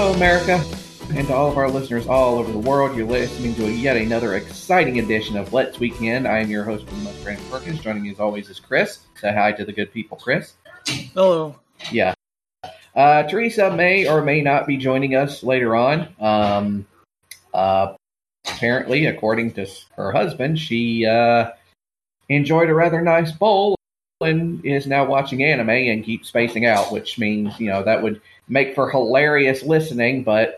Hello, America, and to all of our listeners all over the world. You're listening to yet another exciting edition of Let's Weekend. I am your host, Brandon Perkins. Joining me as always is Chris. Say hi to the good people, Chris. Hello. Yeah. Teresa may or may not be joining us later on. Apparently, according to her husband, she enjoyed a rather nice bowl and is now watching anime and keeps spacing out, which means, that would make for hilarious listening, but,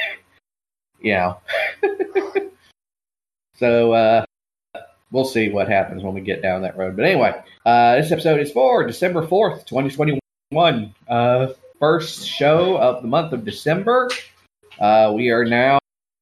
So, we'll see what happens when we get down that road. But anyway, this episode is for December 4th, 2021. First show of the month of December. We are now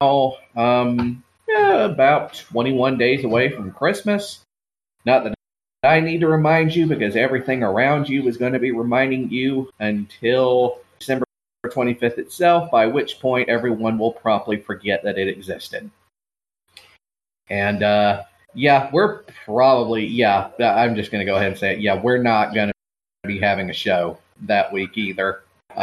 about 21 days away from Christmas. Not that I need to remind you, because everything around you is going to be reminding you until December 25th itself, by which point everyone will promptly forget that it existed. And, we're probably, I'm just going to go ahead and say it. Yeah, we're not going to be having a show that week either.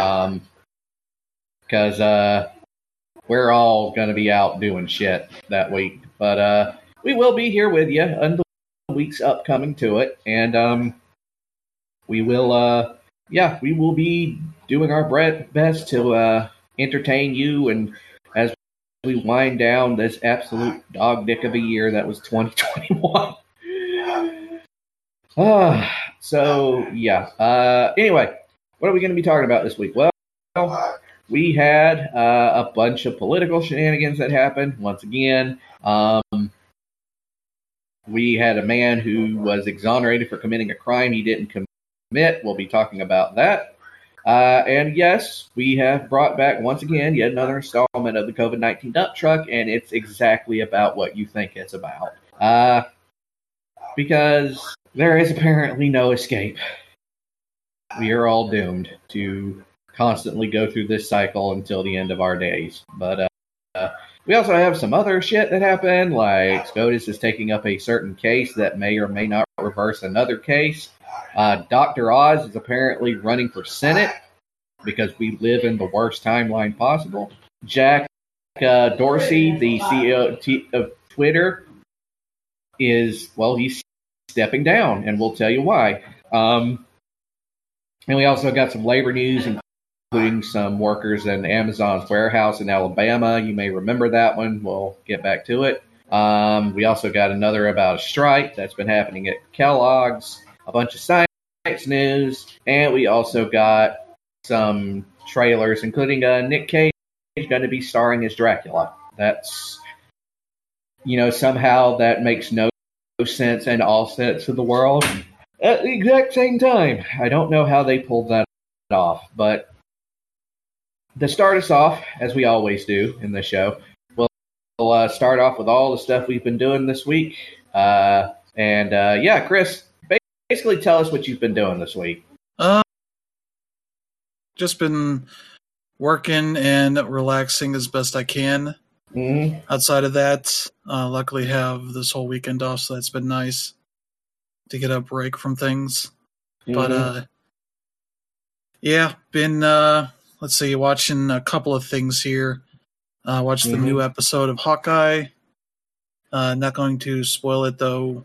Because we're all going to be out doing shit that week. But we will be here with you on the weeks upcoming to it. And we will be doing our best to entertain you, and as we wind down this absolute dog dick of a year that was 2021. Anyway, what are we going to be talking about this week? Well, we had a bunch of political shenanigans that happened once again. We had a man who was exonerated for committing a crime he didn't commit. We'll be talking about that. And yes, we have brought back once again yet another installment of the COVID-19 dump truck, and it's exactly about what you think it's about. Because there is apparently no escape. We are all doomed to constantly go through this cycle until the end of our days. But we also have some other shit that happened, like SCOTUS is taking up a certain case that may or may not reverse another case. Dr. Oz is apparently running for Senate because we live in the worst timeline possible. Jack Dorsey, the CEO of Twitter, he's stepping down, and we'll tell you why. And we also got some labor news, including some workers in Amazon's warehouse in Alabama. You may remember that one. We'll get back to it. We also got another about a strike that's been happening at Kellogg's, a bunch of science news, and we also got some trailers, including Nick Cage going to be starring as Dracula. That's, somehow that makes no sense in all sense of the world at the exact same time. I don't know how they pulled that off, but to start us off, as we always do in this show, we'll start off with all the stuff we've been doing this week. Chris, basically tell us what you've been doing this week. Just been working and relaxing as best I can. Mm-hmm. Outside of that, luckily have this whole weekend off, so that's been nice to get a break from things. Mm-hmm. But been watching a couple of things here. Watched the new episode of Hawkeye. Not going to spoil it though.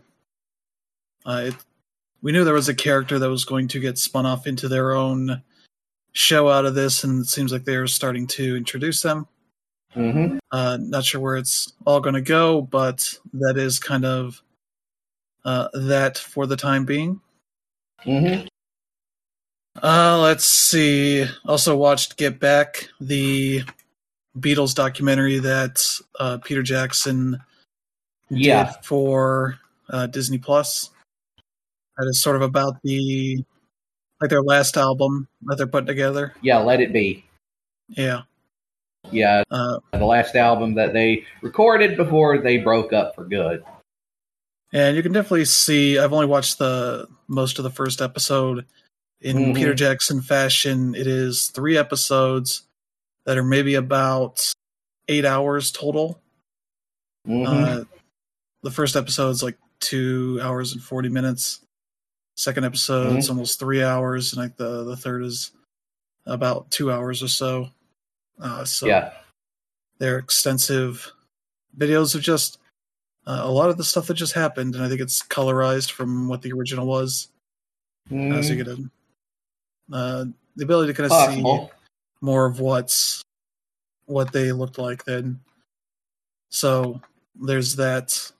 We knew there was a character that was going to get spun off into their own show out of this, and it seems like they're starting to introduce them. Mm-hmm. Not sure where it's all going to go, but that is kind of that for the time being. Mm-hmm. Let's see. Also watched Get Back, the Beatles documentary that Peter Jackson did for Disney Plus. That is sort of about their last album that they're putting together. Yeah, Let It Be. Yeah. Yeah, the last album that they recorded before they broke up for good. And you can definitely see, I've only watched most of the first episode. In Peter Jackson fashion, it is 3 episodes that are maybe about 8 hours total. The first episode is like 2 hours and 40 minutes. Second episode's almost 3 hours, and like the third is about 2 hours or so. So they're extensive videos of just a lot of the stuff that just happened, and I think it's colorized from what the original was. So you get the ability to kind of see more of what they looked like then. So there's that.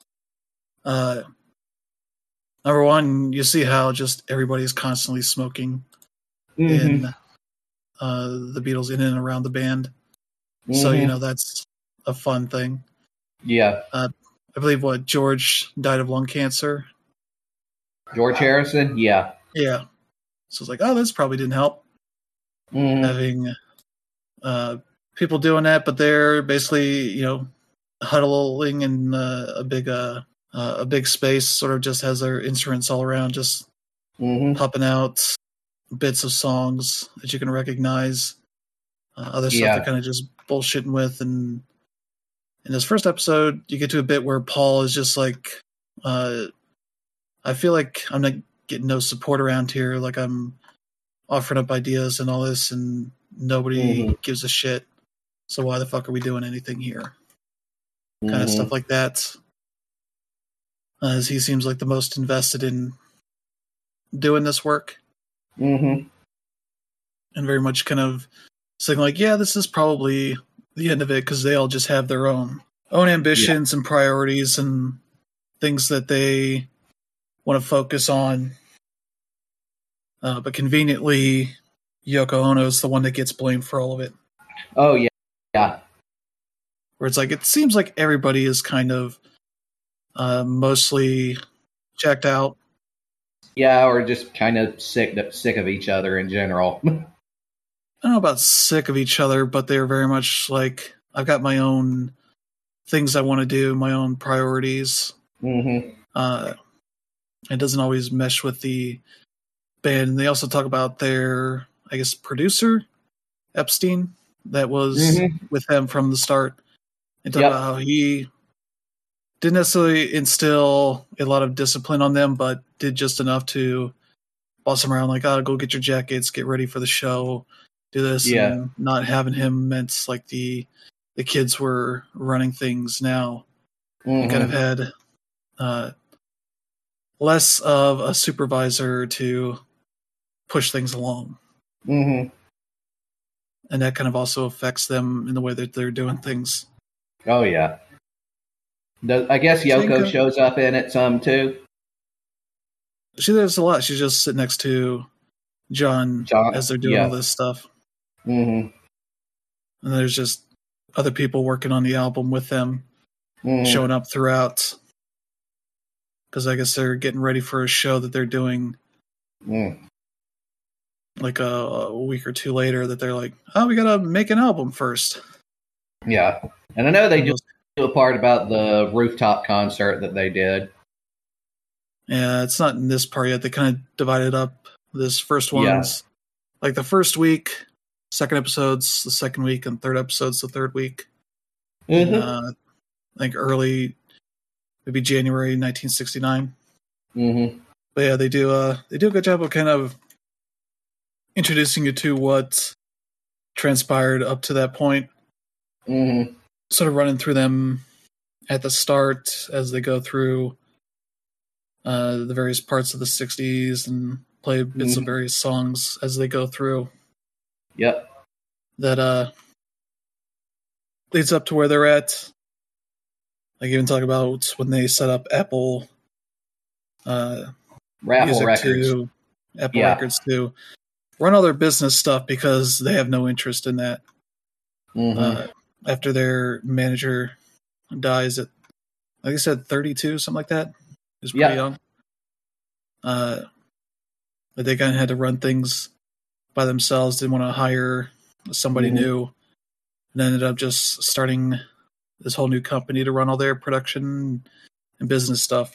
Number one, you see how just everybody's constantly smoking in the Beatles, in and around the band. So, that's a fun thing. Yeah. I believe George died of lung cancer. George Harrison? Yeah. Yeah. So it's like, oh, this probably didn't help. Having people doing that, but they're basically, huddling in a big space, sort of just has their instruments all around, just popping out bits of songs that you can recognize. Other stuff they're kind of just bullshitting with. And in this first episode, you get to a bit where Paul is just like, I feel like I'm not getting no support around here. Like I'm offering up ideas and all this, and nobody gives a shit. So why the fuck are we doing anything here? Kind of stuff like that. As he seems like the most invested in doing this work. And very much kind of saying like, yeah, this is probably the end of it, because they all just have their own ambitions and priorities and things that they want to focus on. But conveniently, Yoko Ono is the one that gets blamed for all of it. Oh, yeah. Yeah. Where it's like, it seems like everybody is kind of mostly checked out. Yeah, or just kind of sick of each other in general. I don't know about sick of each other, but they're very much like, I've got my own things I want to do, my own priorities. It doesn't always mesh with the band. And they also talk about their, I guess, producer, Epstein, that was with them from the start. And talk about how he didn't necessarily instill a lot of discipline on them, but did just enough to boss them around, like, oh, go get your jackets, get ready for the show, do this. And not having him meant like the kids were running things now. And kind of had less of a supervisor to push things along. And that kind of also affects them in the way that they're doing things. Oh, yeah. I guess Yoko shows up in it some, too. She does a lot. She's just sitting next to John as they're doing all this stuff. And there's just other people working on the album with them, showing up throughout. Because I guess they're getting ready for a show that they're doing like a week or two later, that they're like, oh, we got to make an album first. Yeah. And I know they do a part about the rooftop concert that they did. Yeah, it's not in this part yet. They kind of divided up this first one's like the first week, second episode's the second week, and third episode's the third week. And, I think early, maybe January 1969. But yeah, they do a good job of kind of introducing you to what transpired up to that point. Sort of running through them at the start as they go through the various parts of the 60s and play bits of various songs as they go through. That leads up to where they're at. Like even talk about when they set up Apple Records. Records to run all their business stuff, because they have no interest in that. After their manager dies at, like I said, 32, something like that. He was pretty young. But they kind of had to run things by themselves. Didn't want to hire somebody new. And ended up just starting this whole new company to run all their production and business stuff.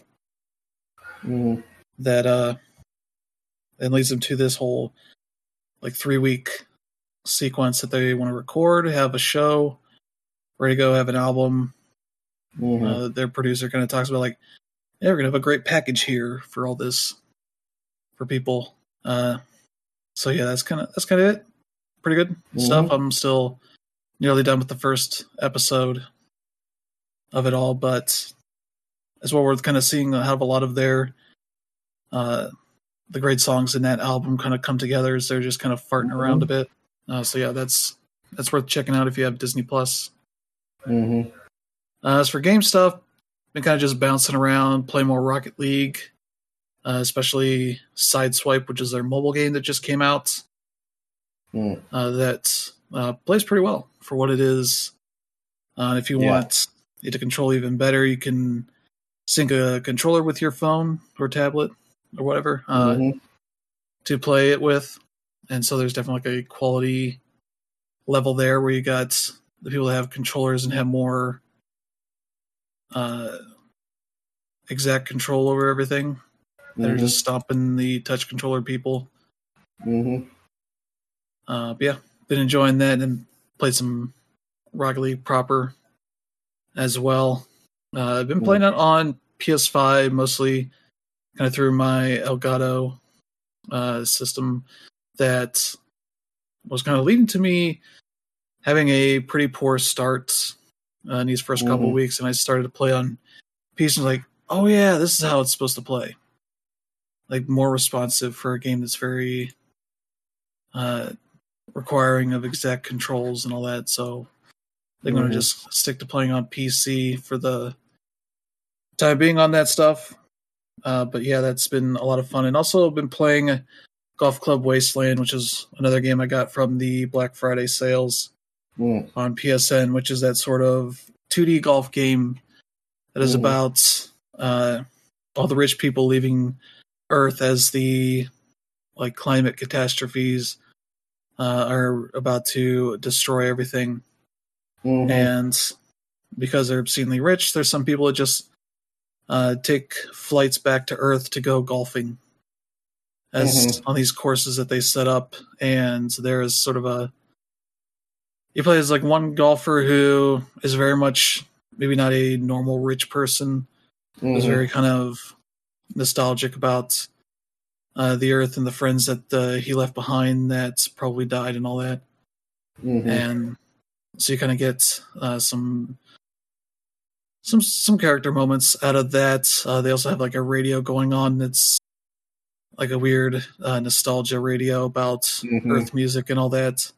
That then leads them to this whole like 3-week sequence that they want to record, have a show, ready to go, have an album. Their producer kind of talks about like, yeah, we're gonna have a great package here for all this for people. So yeah, that's kind of it. Pretty good stuff. I'm still nearly done with the first episode of it all, but as well, we're kind of seeing how a lot of their the great songs in that album kind of come together as they're just kind of farting around a bit. So yeah, that's worth checking out if you have Disney Plus. Mm-hmm. As for game stuff, been kind of just bouncing around, play more Rocket League, especially Sideswipe, which is their mobile game that just came out. That plays pretty well for what it is. And if you want it to control even better, you can sync a controller with your phone or tablet or whatever to play it with. And so there's definitely like a quality level there where you got the people that have controllers and have more exact control over everything. They're just stomping the touch controller people. But yeah, been enjoying that and played some Rocket League proper as well. I've been playing it on PS5 mostly, kind of through my Elgato system that was kind of leading to me having a pretty poor start in these first couple of weeks, and I started to play on PC and was like, oh yeah, this is how it's supposed to play. Like more responsive for a game that's very requiring of exact controls and all that. So they're going to just stick to playing on PC for the time being on that stuff. But yeah, that's been a lot of fun. And also been playing Golf Club Wasteland, which is another game I got from the Black Friday sales on PSN, which is that sort of 2D golf game that is about all the rich people leaving Earth as the like climate catastrophes are about to destroy everything. And because they're obscenely rich, there's some people that just take flights back to Earth to go golfing as on these courses that they set up. And there's sort of you play as like one golfer who is very much maybe not a normal rich person. Is very kind of nostalgic about the Earth and the friends that he left behind that probably died and all that. And so you kind of get some character moments out of that. They also have like a radio going on that's like a weird nostalgia radio about Earth music and all that.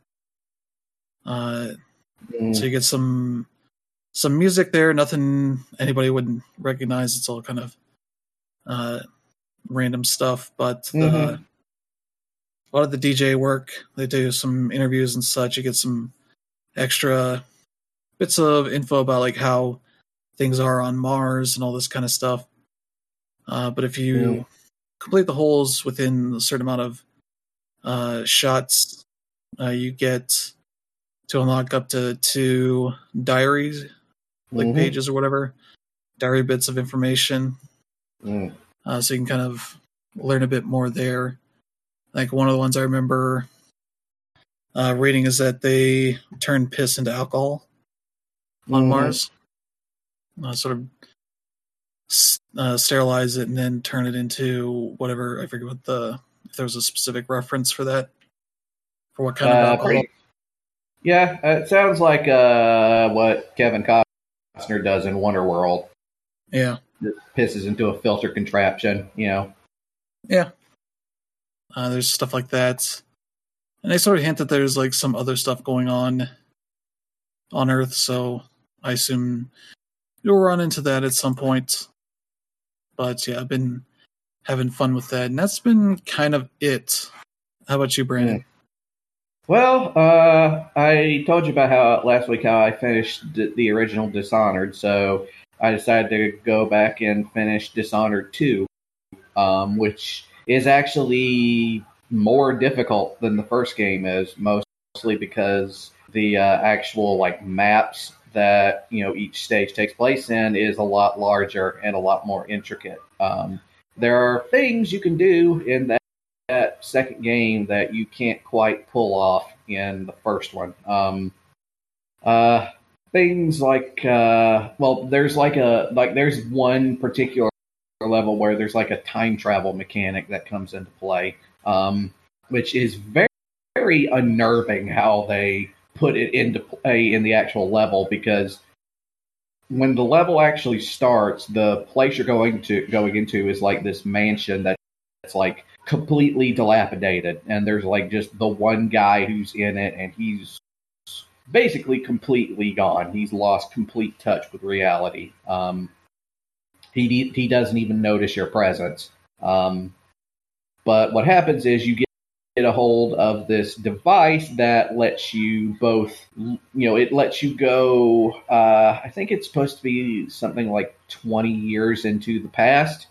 So you get some music there, nothing anybody wouldn't recognize. It's all kind of random stuff, but a lot of the DJ work, they do some interviews and such. You get some extra bits of info about like how things are on Mars and all this kind of stuff. But if you complete the holes within a certain amount of shots, you get to unlock up to 2 diaries, like pages or whatever, diary bits of information. So you can kind of learn a bit more there. Like one of the ones I remember reading is that they turn piss into alcohol on Mars. Sort of sterilize it and then turn it into whatever. I forget if there was a specific reference for that. For what kind of alcohol? It sounds like what Kevin Costner does in Wonderworld. Yeah. It pisses into a filter contraption, Yeah. There's stuff like that. And they sort of hint that there's like some other stuff going on Earth, so I assume you'll run into that at some point. But yeah, I've been having fun with that, and that's been kind of it. How about you, Brandon? Well, I told you about how last week I finished the original Dishonored, so I decided to go back and finish Dishonored 2, which is actually more difficult than the first game is, mostly because the actual like maps that each stage takes place in is a lot larger and a lot more intricate. There are things you can do in that second game that you can't quite pull off in the first one. Things like there's one particular level where there's like a time travel mechanic that comes into play, which is very, very unnerving how they put it into play in the actual level, because when the level actually starts, the place you're going into is like this mansion that's like completely dilapidated, and there's like just the one guy who's in it, and he's basically completely gone. He's lost complete touch with reality. He doesn't even notice your presence. But what happens is you get a hold of this device that lets you both, it lets you go, I think it's supposed to be something like 20 years into the past.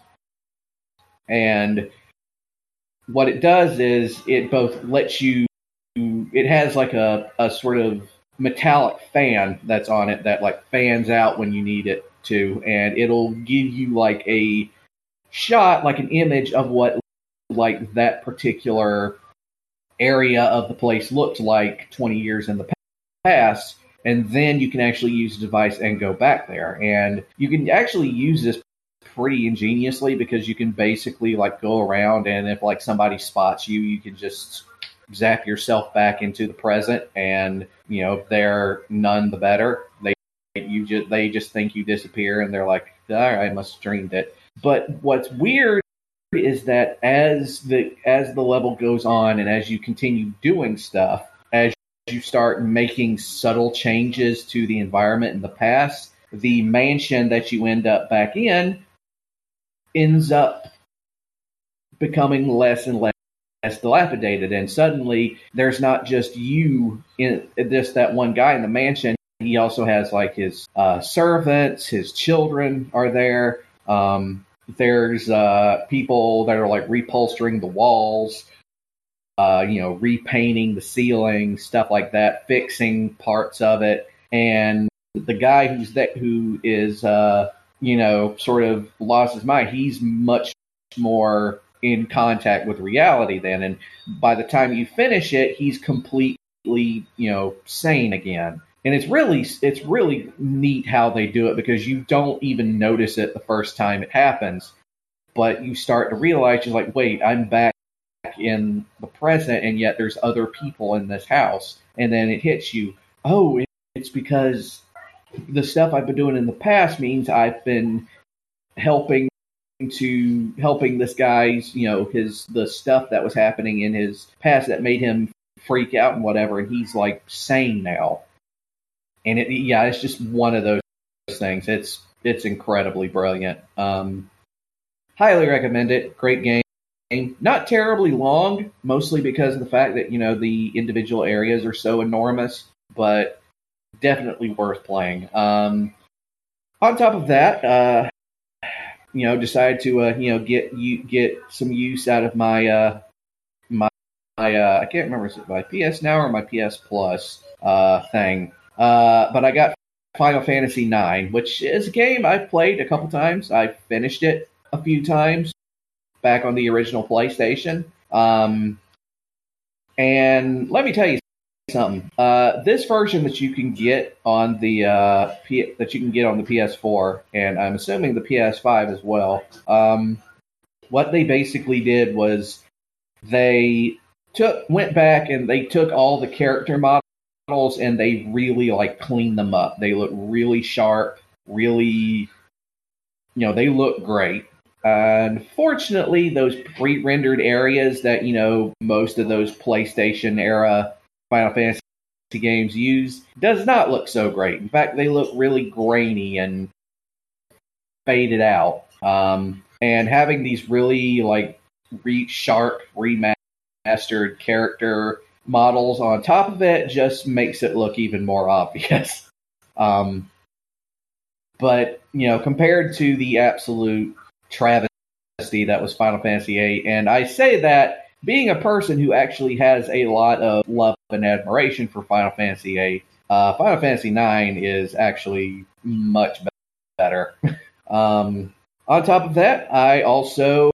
And what it does is it both lets you, it has like a sort of metallic fan that's on it that like fans out when you need it to, and it'll give you like a shot, like an image of what like that particular area of the place looked like 20 years in the past, and then you can actually use the device and go back there. And you can actually use this pretty ingeniously, because you can basically like go around, and if like somebody spots you, you can just zap yourself back into the present, and they're none the better. They just think you disappear, and they're like, all right, I must have dreamed it. But what's weird is that as the level goes on, and as you continue doing stuff, as you start making subtle changes to the environment in the past, the mansion that you end up back in ends up becoming less and less dilapidated. And suddenly there's not just you in just that one guy in the mansion. He also has like his servants, his children are there. There's people that are like repolstering the walls, repainting the ceiling, stuff like that, fixing parts of it. And the guy who is sort of lost his mind, he's much more in contact with reality then. And by the time you finish it, he's completely, sane again. And it's really neat how they do it, because you don't even notice it the first time it happens, but you start to realize, you're like, wait, I'm back in the present, and yet there's other people in this house. And then it hits you, oh, it's because the stuff I've been doing in the past means I've been helping this guy's, the stuff that was happening in his past that made him freak out and whatever, and he's like sane now. And it's just one of those things. It's incredibly brilliant. Highly recommend it. Great game. Not terribly long, mostly because of the fact that, the individual areas are so enormous, but definitely worth playing. On top of that, decided to, get some use out of my, I can't remember, is it my PS Now or my PS Plus thing. But I got Final Fantasy IX, which is a game I've played a couple times. I finished it a few times back on the original PlayStation. And let me tell you something. This version that you can get on the PS4, and I'm assuming the PS5 as well. What they basically did was they went back and they took all the character models and they really like cleaned them up. They look really sharp, really, they look great. Unfortunately, those pre-rendered areas that, most of those PlayStation era Final Fantasy games use does not look so great. In fact, they look really grainy and faded out. And having these really like sharp remastered character models on top of it just makes it look even more obvious. But, compared to the absolute travesty that was Final Fantasy VIII, and I say that being a person who actually has a lot of love and admiration for Final Fantasy VIII, Final Fantasy IX is actually much better. On top of that, I also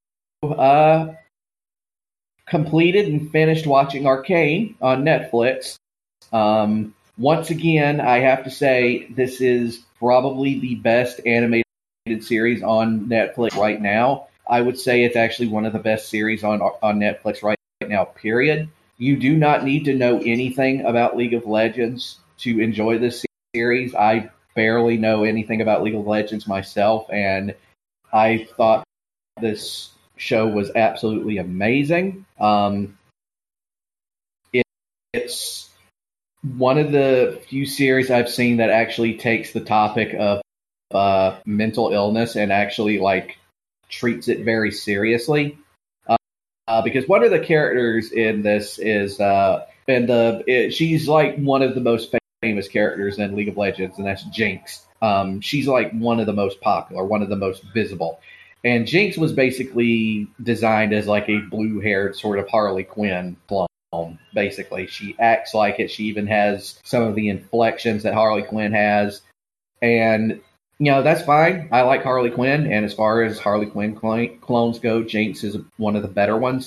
completed and finished watching Arcane on Netflix. Once again, I have to say this is probably the best animated series on Netflix right now. I would say it's actually one of the best series on Netflix right now, period. You do not need to know anything about League of Legends to enjoy this series. I barely know anything about League of Legends myself, and I thought this show was absolutely amazing. It's one of the few series I've seen that actually takes the topic of mental illness and actually like treats it very seriously. Because one of the characters in this is she's like one of the most famous characters in League of Legends, and that's Jinx. She's like one of the most popular, one of the most visible. And Jinx was basically designed as like a blue-haired sort of Harley Quinn clone. Basically, she acts like it. She even has some of the inflections that Harley Quinn has, and that's fine. I like Harley Quinn, and as far as Harley Quinn clones go, Jinx is one of the better ones.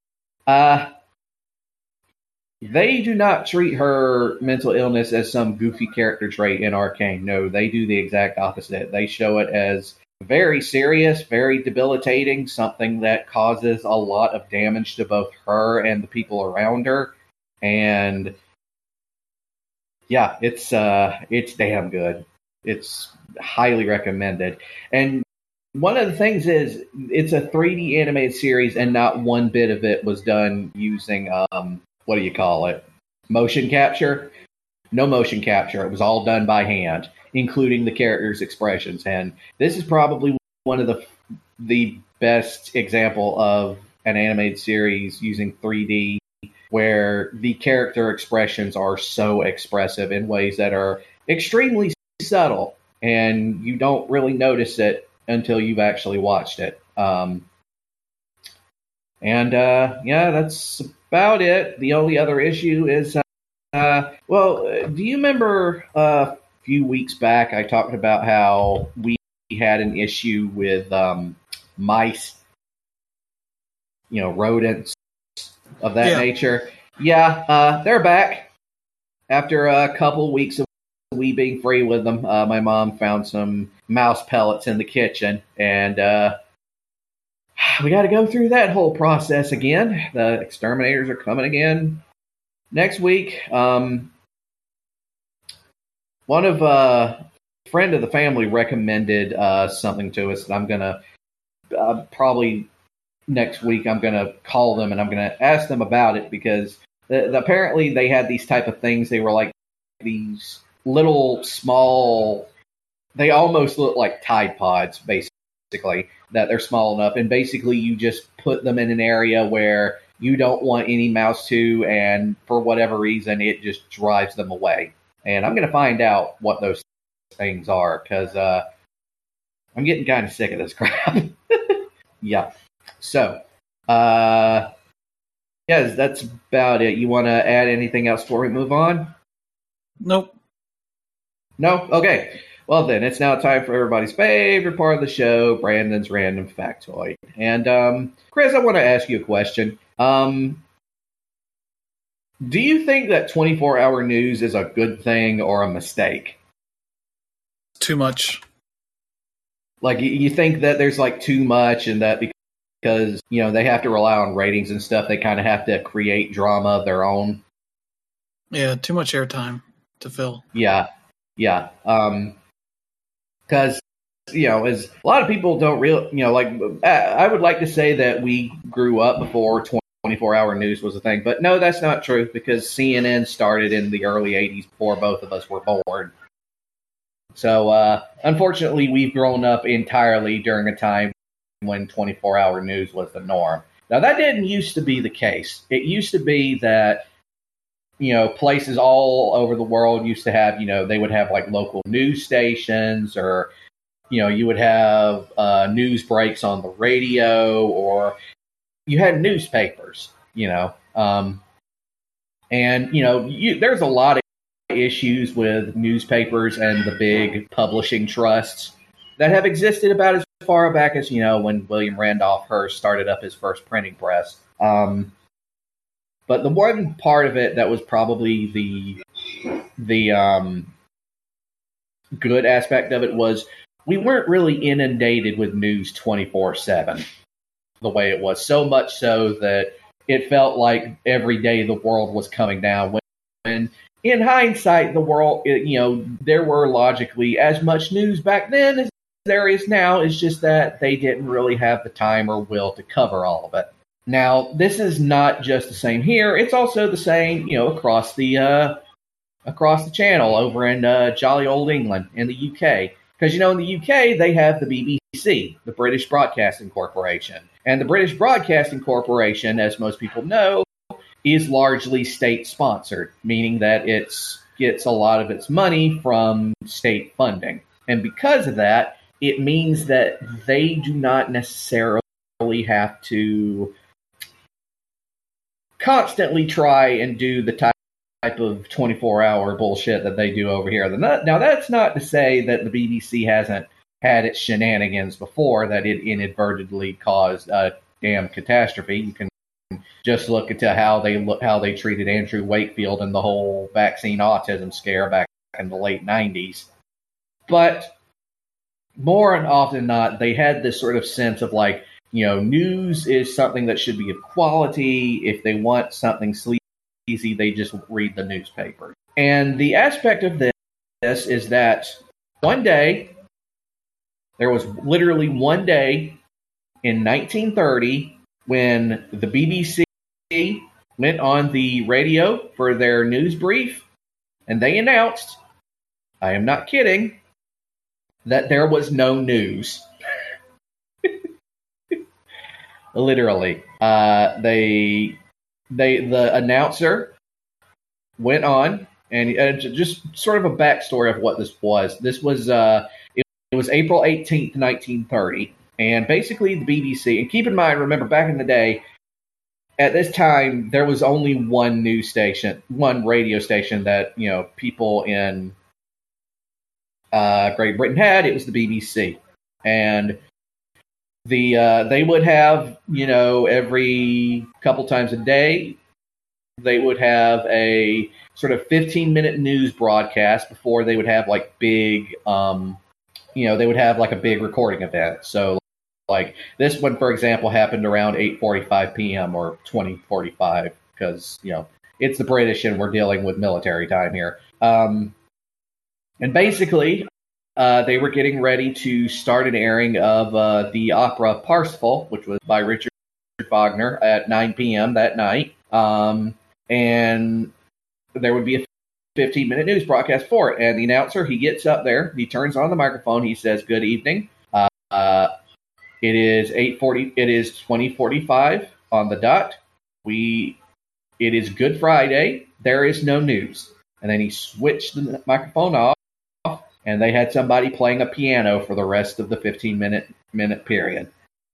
They do not treat her mental illness as some goofy character trait in Arcane. No, they do the exact opposite. They show it as very serious, very debilitating, something that causes a lot of damage to both her and the people around her. And yeah, it's damn good. It's highly recommended. And one of the things is it's a 3D animated series, and not one bit of it was done using what do you call it? Motion capture? No motion capture. It was all done by hand, including the characters' expressions. And this is probably one of the best example of an animated series using 3D where the character expressions are so expressive in ways that are extremely subtle, and you don't really notice it until you've actually watched it. That's about it. The only other issue is, do you remember a few weeks back I talked about how we had an issue with mice, rodents of that nature? Yeah, they're back. After a couple weeks of we being free with them, my mom found some mouse pellets in the kitchen, and we got to go through that whole process again. The exterminators are coming again next week. One of friend of the family recommended something to us, and I'm gonna probably next week I'm gonna call them and I'm gonna ask them about it, because apparently they had these type of things. They were like these little small, they almost look like Tide Pods, basically, that they're small enough, and basically you just put them in an area where you don't want any mouse to, and for whatever reason it just drives them away. And I'm going to find out what those things are, because I'm getting kind of sick of this crap. Yeah. So, yes, that's about it. You want to add anything else before we move on? Nope. No? Okay. Well, then, it's now time for everybody's favorite part of the show, Brandon's Random Factoid. And, Chris, I want to ask you a question. Do you think that 24-hour news is a good thing or a mistake? Too much. Like, you think that there's, like, too much, and that because, they have to rely on ratings and stuff, they kind of have to create drama of their own? Yeah, too much airtime to fill. Yeah. Because, as a lot of people don't really, I would like to say that we grew up before 24-hour news was a thing, but no, that's not true, because CNN started in the early 80s before both of us were born. So, unfortunately, we've grown up entirely during a time when 24-hour news was the norm. Now, that didn't used to be the case. It used to be that places all over the world used to have, they would have like local news stations, or, you would have news breaks on the radio, or you had newspapers, and, there's a lot of issues with newspapers and the big publishing trusts that have existed about as far back as, when William Randolph Hearst started up his first printing press. But the one part of it that was probably the good aspect of it was we weren't really inundated with news 24/7 the way it was. So much so that, it felt like every day the world was coming down. When in hindsight, the world, there were logically as much news back then as there is now. It's just that they didn't really have the time or will to cover all of it. Now, this is not just the same here. It's also the same, across the channel over in jolly old England in the UK. Because, in the UK, they have the BBC, the British Broadcasting Corporation. And the British Broadcasting Corporation, as most people know, is largely state-sponsored, meaning that it gets a lot of its money from state funding. And because of that, it means that they do not necessarily have to constantly try and do the type of 24-hour bullshit that they do over here. Now, that's not to say that the BBC hasn't had its shenanigans before, that it inadvertently caused a damn catastrophe. You can just look into how they treated Andrew Wakefield and the whole vaccine autism scare back in the late 90s. But more often than not, they had this sort of sense of like, news is something that should be of quality. If they want something sleazy, they just read the newspaper. And the aspect of this is that there was literally one day in 1930 when the BBC went on the radio for their news brief, and they announced, I am not kidding, that there was no news. Literally. The announcer went on, and just sort of a backstory of what this was. This was, it was April 18th, 1930, and basically the BBC, and keep in mind, remember back in the day, at this time, there was only one news station, one radio station that, people in Great Britain had. It was the BBC. And they would have, every couple times a day, they would have a sort of 15-minute news broadcast before they would have like big, they would have like a big recording event. So like this one, for example, happened around 8:45 p.m. or 20:45 because, it's the British and we're dealing with military time here. And basically, they were getting ready to start an airing of the opera Parsifal, which was by Richard Wagner, at 9 p.m. that night. And there would be a 15-minute news broadcast for it. And the announcer, he gets up there, he turns on the microphone, he says, "Good evening. It is 8:40. It is 20:45 on the dot. It is Good Friday. There is no news." And then he switched the microphone off, and they had somebody playing a piano for the rest of the 15-minute period.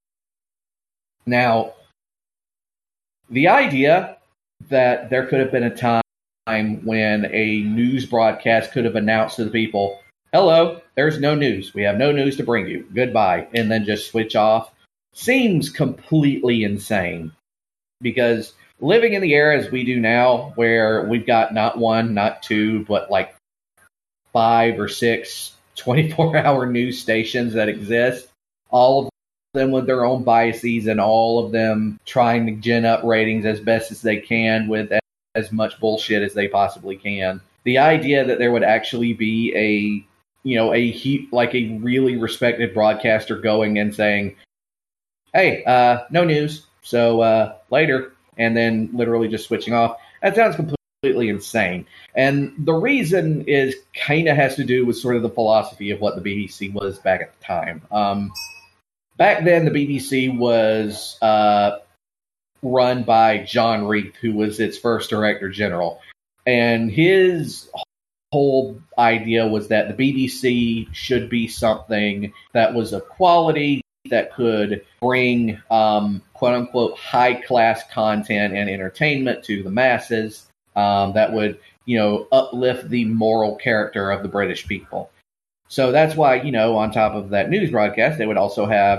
Now, the idea that there could have been a time when a news broadcast could have announced to the people, "Hello, there's no news. We have no news to bring you. Goodbye," and then just switch off, seems completely insane. Because living in the era as we do now, where we've got not one, not two, but like 5 or 6 24-hour news stations that exist, all of them with their own biases and all of them trying to gin up ratings as best as they can with as much bullshit as they possibly can. The idea that there would actually be a really respected broadcaster going and saying, "Hey, no news, so later," and then literally just switching off, that sounds completely insane. And the reason is kind of has to do with sort of the philosophy of what the BBC was back at the time. Back then, the BBC was run by John Reith, who was its first director general. And his whole idea was that the BBC should be something that was of quality, that could bring quote-unquote high-class content and entertainment to the masses, that would, uplift the moral character of the British people. So that's why, on top of that news broadcast, they would also have,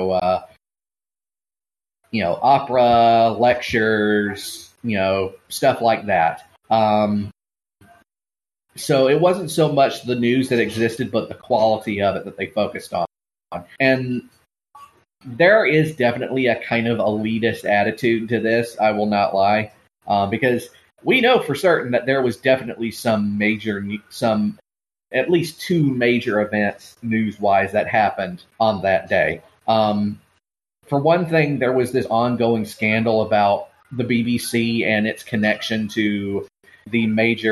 opera, lectures, stuff like that. So it wasn't so much the news that existed, but the quality of it that they focused on. And there is definitely a kind of elitist attitude to this. I will not lie, because we know for certain that there was definitely some at least two major events news-wise that happened on that day. For one thing, there was this ongoing scandal about the BBC and its connection to the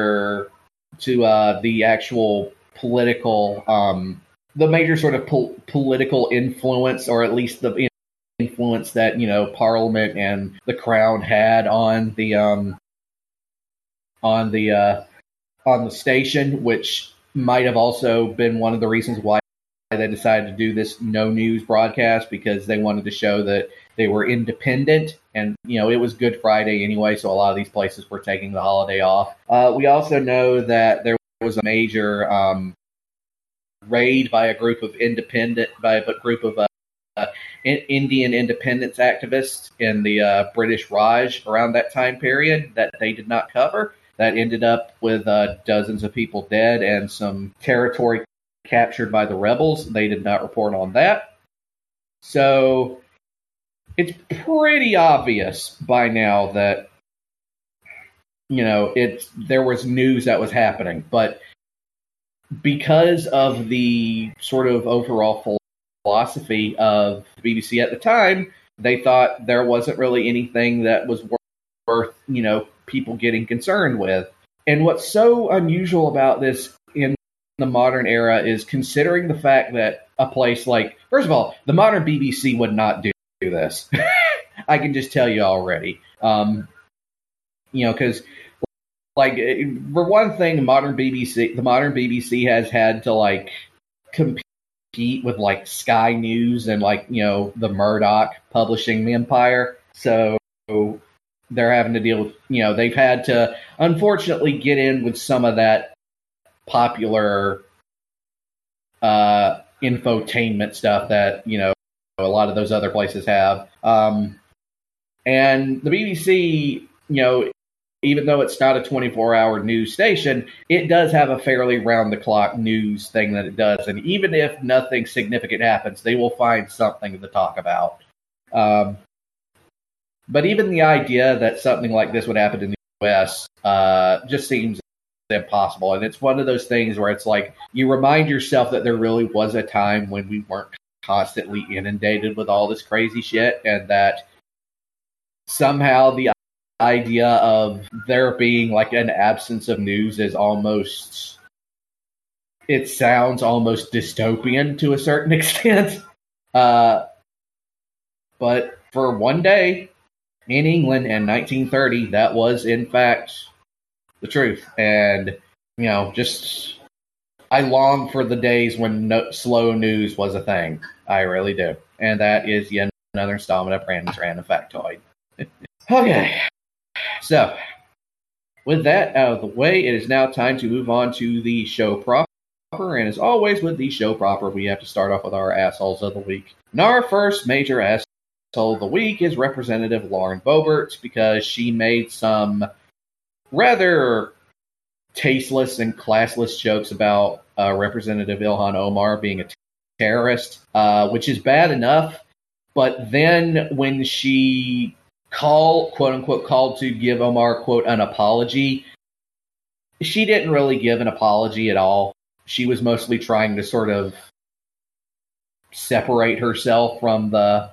actual political, the major sort of political influence, or at least the influence that, Parliament and the Crown had on the station, which might have also been one of the reasons why they decided to do this no news broadcast, because they wanted to show that they were independent. And, it was Good Friday anyway, so a lot of these places were taking the holiday off. We also know that there was a major raid by a group of Indian independence activists in the British Raj around that time period that they did not cover. That ended up with dozens of people dead and some territory captured by the rebels. They did not report on that. So it's pretty obvious by now that, there was news that was happening. But because of the sort of overall philosophy of the BBC at the time, they thought there wasn't really anything that was worth, people getting concerned with. And what's so unusual about this in the modern era is considering the fact that a place like, first of all, the modern BBC would not do this. I can just tell you already. Because, for one thing, the modern BBC has had to, compete with, Sky News and, the Murdoch publishing empire. So they're having to deal with, they've had to, unfortunately, get in with some of that popular infotainment stuff that, a lot of those other places have. And the BBC, even though it's not a 24-hour news station, it does have a fairly round-the-clock news thing that it does. And even if nothing significant happens, they will find something to talk about. But even the idea that something like this would happen in the U.S. Just seems impossible. And it's one of those things where it's like, you remind yourself that there really was a time when we weren't constantly inundated with all this crazy shit, and that somehow the idea of there being an absence of news is almost, it sounds almost dystopian to a certain extent. But for one day in England in 1930, that was in fact the truth. And, I long for the days when slow news was a thing. I really do. And that is yet another installment of Brandon's Random Factoid. Okay. So, with that out of the way, it is now time to move on to the show proper. And as always with the show proper, we have to start off with our assholes of the week. And our first major asshole of the week is Representative Lauren Boebert, because she made some rather tasteless and classless jokes about Representative Ilhan Omar being a terrorist, which is bad enough. But then when she quote unquote, called to give Omar, quote, an apology, she didn't really give an apology at all. She was mostly trying to sort of separate herself from the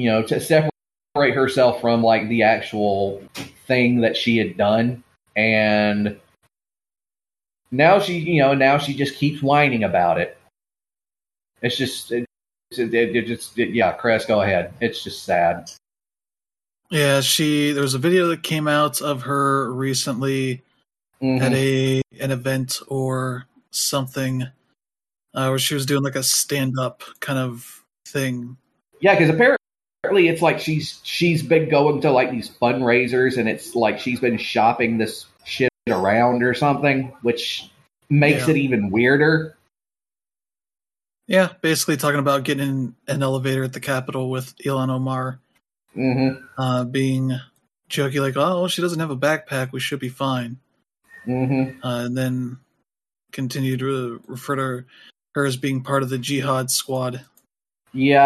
actual thing that she had done. And now she just keeps whining about it. It's just, Chris, go ahead. It's just sad. Yeah, there was a video that came out of her recently at an event or something where she was doing a stand-up kind of thing. Yeah, because apparently it's like she's been going to these fundraisers, and it's like she's been shopping this shit around or something, which makes it even weirder. Yeah, basically talking about getting in an elevator at the Capitol with Ilhan Omar. Being jokey, oh, she doesn't have a backpack, we should be fine. And then continue to refer to her as being part of the jihad squad. Yeah,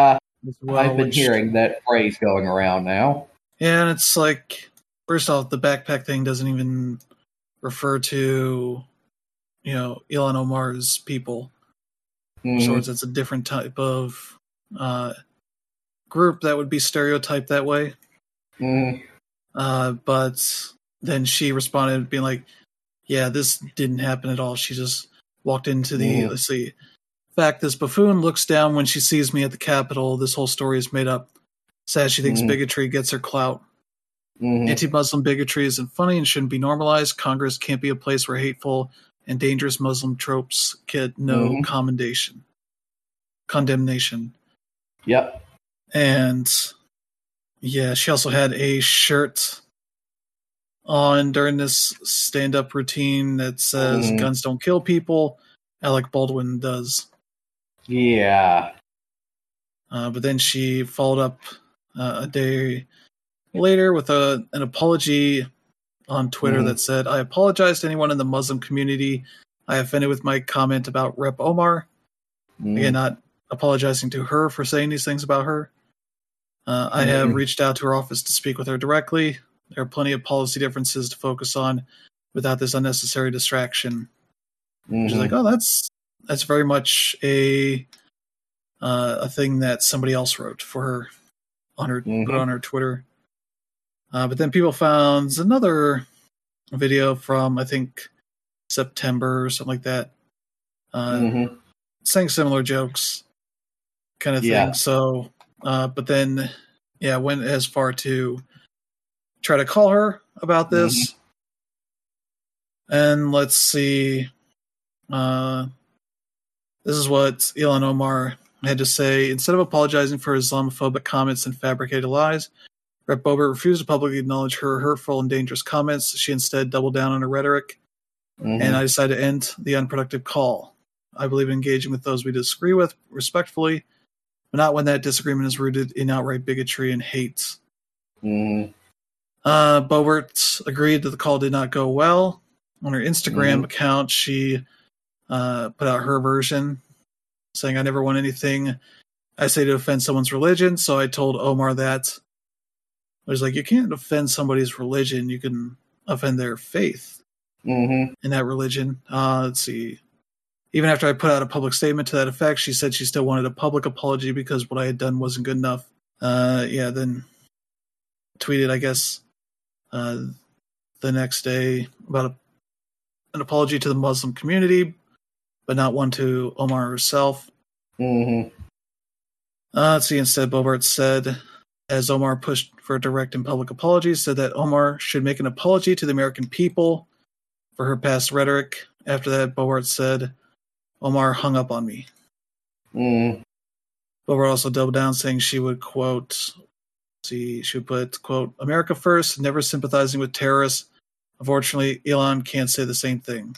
as well. I've been hearing that phrase going around now. Yeah, and it's like, first off, the backpack thing doesn't even refer to, Ilhan Omar's people. Mm-hmm. So it's a different type of group that would be stereotyped that way. Mm-hmm. But then she responded being like, yeah, this didn't happen at all. She just walked into the, let's see, fact, this buffoon looks down when she sees me at the Capitol. This whole story is made up. Sad she thinks bigotry gets her clout. Anti-Muslim bigotry isn't funny and shouldn't be normalized. Congress can't be a place where hateful and dangerous Muslim tropes get no condemnation. Yep. And yeah, she also had a shirt on during this stand-up routine that says guns don't kill people. Alec Baldwin does. Yeah. But then she followed up a day later with an apology on Twitter that said, I apologize to anyone in the Muslim community I offended with my comment about Rep. Omar. Again, not apologizing to her for saying these things about her. I have reached out to her office to speak with her directly. There are plenty of policy differences to focus on without this unnecessary distraction. Which is like, oh, that's very much a thing that somebody else wrote for her on her put on her Twitter. But then people found another video from, I think, September or something like that, saying similar jokes kind of thing. So, but then, went as far to try to call her about this. And let's see. This is what Ilhan Omar had to say. Instead of apologizing for Islamophobic comments and fabricated lies, Rep. Boebert refused to publicly acknowledge her hurtful and dangerous comments. She instead doubled down on her rhetoric. And I decided to end the unproductive call. I believe in engaging with those we disagree with respectfully, but not when that disagreement is rooted in outright bigotry and hate. Boebert agreed that the call did not go well. On her Instagram account, she put out her version, saying, I never want anything I say to offend someone's religion, so I told Omar that. I was like, you can't offend somebody's religion, you can offend their faith in that religion. Let's see. Even after I put out a public statement to that effect, she said she still wanted a public apology because what I had done wasn't good enough. Then tweeted, I guess, the next day about an apology to the Muslim community, but not one to Omar herself. Let's see. Instead, Boebert said, as Omar pushed for a direct and public apology, said that Omar should make an apology to the American people for her past rhetoric. After that, Boebert said, Omar hung up on me. Boebert also doubled down, saying she would, quote, she would put, quote, America first, never sympathizing with terrorists. Unfortunately, Elon can't say the same thing.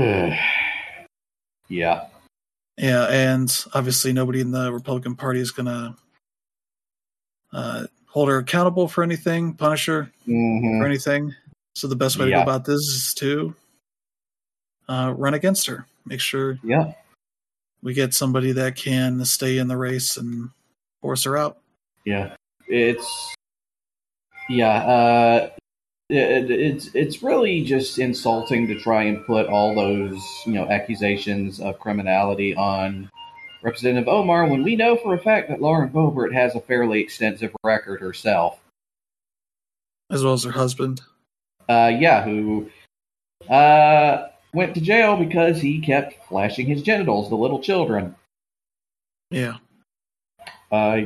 Yeah, and obviously nobody in the Republican Party is going to hold her accountable for anything, punish her for anything. So the best way to go about this is to run against her. Make sure we get somebody that can stay in the race and force her out. It's really just insulting to try and put all those accusations of criminality on Representative Omar when we know for a fact that Lauren Boebert has a fairly extensive record herself, as well as her husband. Who went to jail because he kept flashing his genitals to little children. But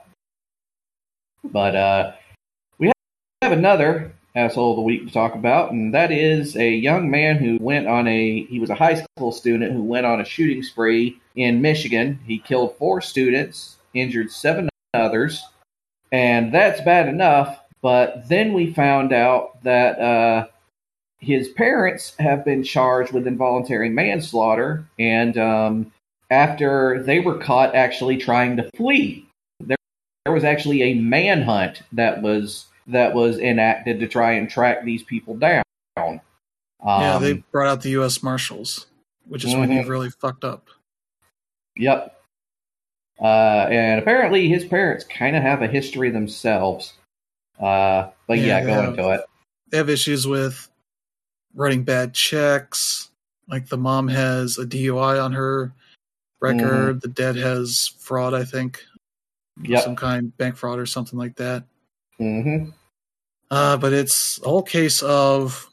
we have another asshole of the week to talk about, and that is a young man who he was a high school student who went on a shooting spree in Michigan. He killed 4 students, injured 7 others, and that's bad enough, but then we found out that his parents have been charged with involuntary manslaughter, and after they were caught actually trying to flee, there was actually a manhunt that was enacted to try and track these people down. They brought out the U.S. Marshals, which is when you've really fucked up. Yep. And apparently his parents kind of have a history themselves. But yeah, go into it. They have issues with writing bad checks. Like the mom has a DUI on her record. The dad has fraud, I think. Yep. Some kind, bank fraud or something like that. Mm-hmm. But it's a whole case of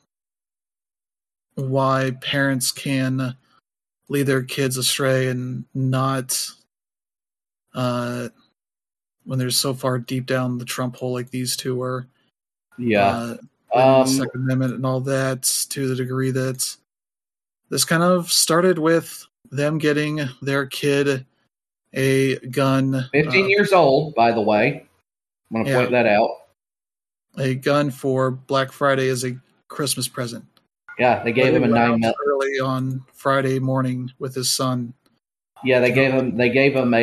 why parents can lead their kids astray and not when they're so far deep down the Trump hole like these two were. Yeah. The Second Amendment and all that, to the degree that this kind of started with them getting their kid a gun. 15 years old, by the way. I'm going to point that out. A gun for Black Friday as a Christmas present. Yeah, they gave him a 9mm early on Friday morning with his son. Yeah, they gave him the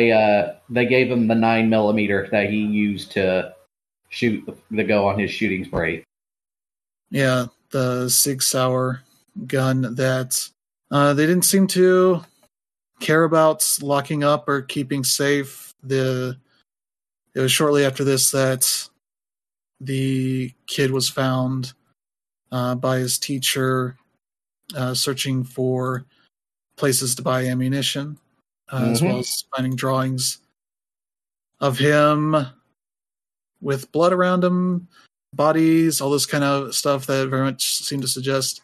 9mm that he used to shoot the go on his shooting spree. Yeah, the Sig Sauer gun that they didn't seem to care about locking up or keeping safe. It was shortly after this that the kid was found by his teacher searching for places to buy ammunition, as well as finding drawings of him with blood around him, bodies, all this kind of stuff that very much seemed to suggest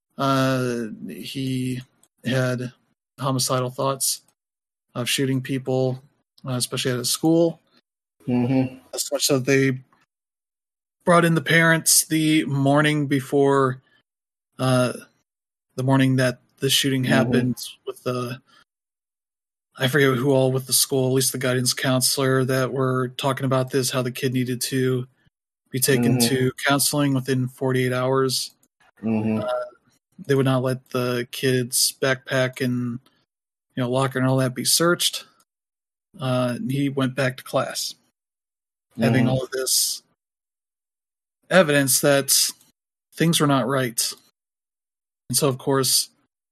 he had homicidal thoughts of shooting people, especially at a school. As much so they brought in the parents the morning before the morning that the shooting happened with I forget who all with the school, at least the guidance counselor, that were talking about this, how the kid needed to be taken to counseling within 48 hours. They would not let the kid's backpack and locker and all that be searched. He went back to class, having all of this evidence that things were not right. And so, of course,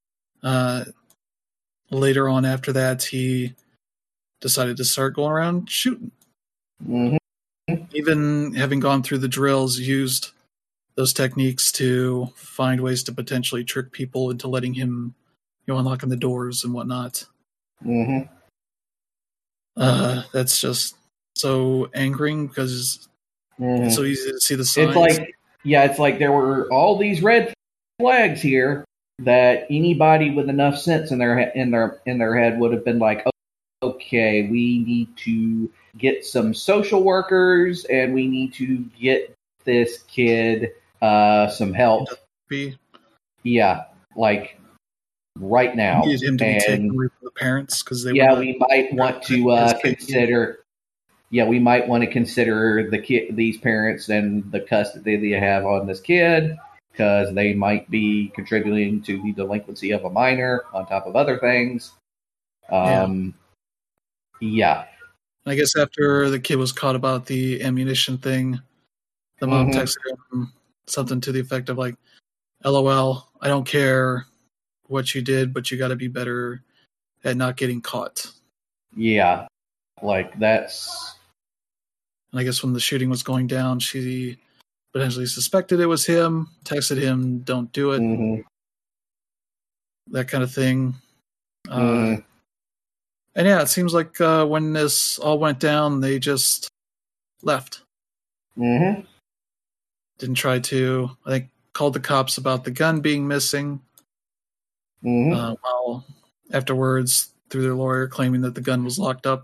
later on after that, he decided to start going around shooting. Even having gone through the drills, used those techniques to find ways to potentially trick people into letting him, unlocking the doors and whatnot. That's just so angering because it's so easy to see the signs. It's like there were all these red flags here that anybody with enough sense in their head would have been like, okay, we need to get some social workers and we need to get this kid some help. Yeah, like right now. Need him to be taken away from the parents because they. We might want to consider. Yeah, we might want to consider these parents and the custody they have on this kid, because they might be contributing to the delinquency of a minor on top of other things. I guess after the kid was caught about the ammunition thing, the mom texted him something to the effect of like, LOL, I don't care what you did, but you got to be better at not getting caught. Yeah, like that's... And I guess when the shooting was going down, she potentially suspected it was him, texted him, don't do it. That kind of thing. And yeah, it seems like when this all went down, they just left. Didn't try to, I think, called the cops about the gun being missing. While afterwards, through their lawyer, claiming that the gun was locked up.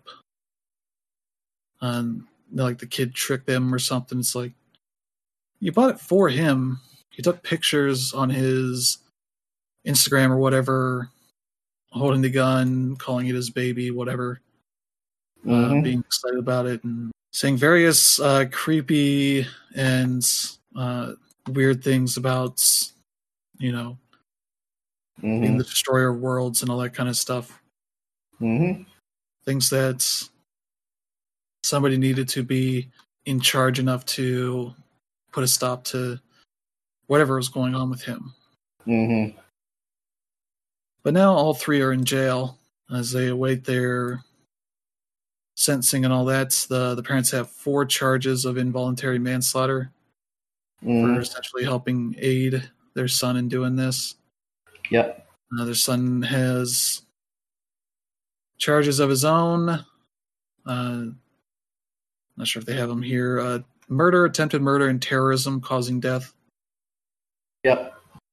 And like the kid tricked them or something. It's like, you bought it for him. He took pictures on his Instagram or whatever, holding the gun, calling it his baby, whatever, being excited about it, and saying various creepy and weird things about, being the destroyer of worlds and all that kind of stuff. Things that somebody needed to be in charge enough to put a stop to whatever was going on with him. But now all three are in jail as they await their sentencing and all that, the parents have 4 charges of involuntary manslaughter for essentially helping aid their son in doing this. Yep. Their son has charges of his own. Not sure if they have them here. Murder, attempted murder, and terrorism causing death. Yep.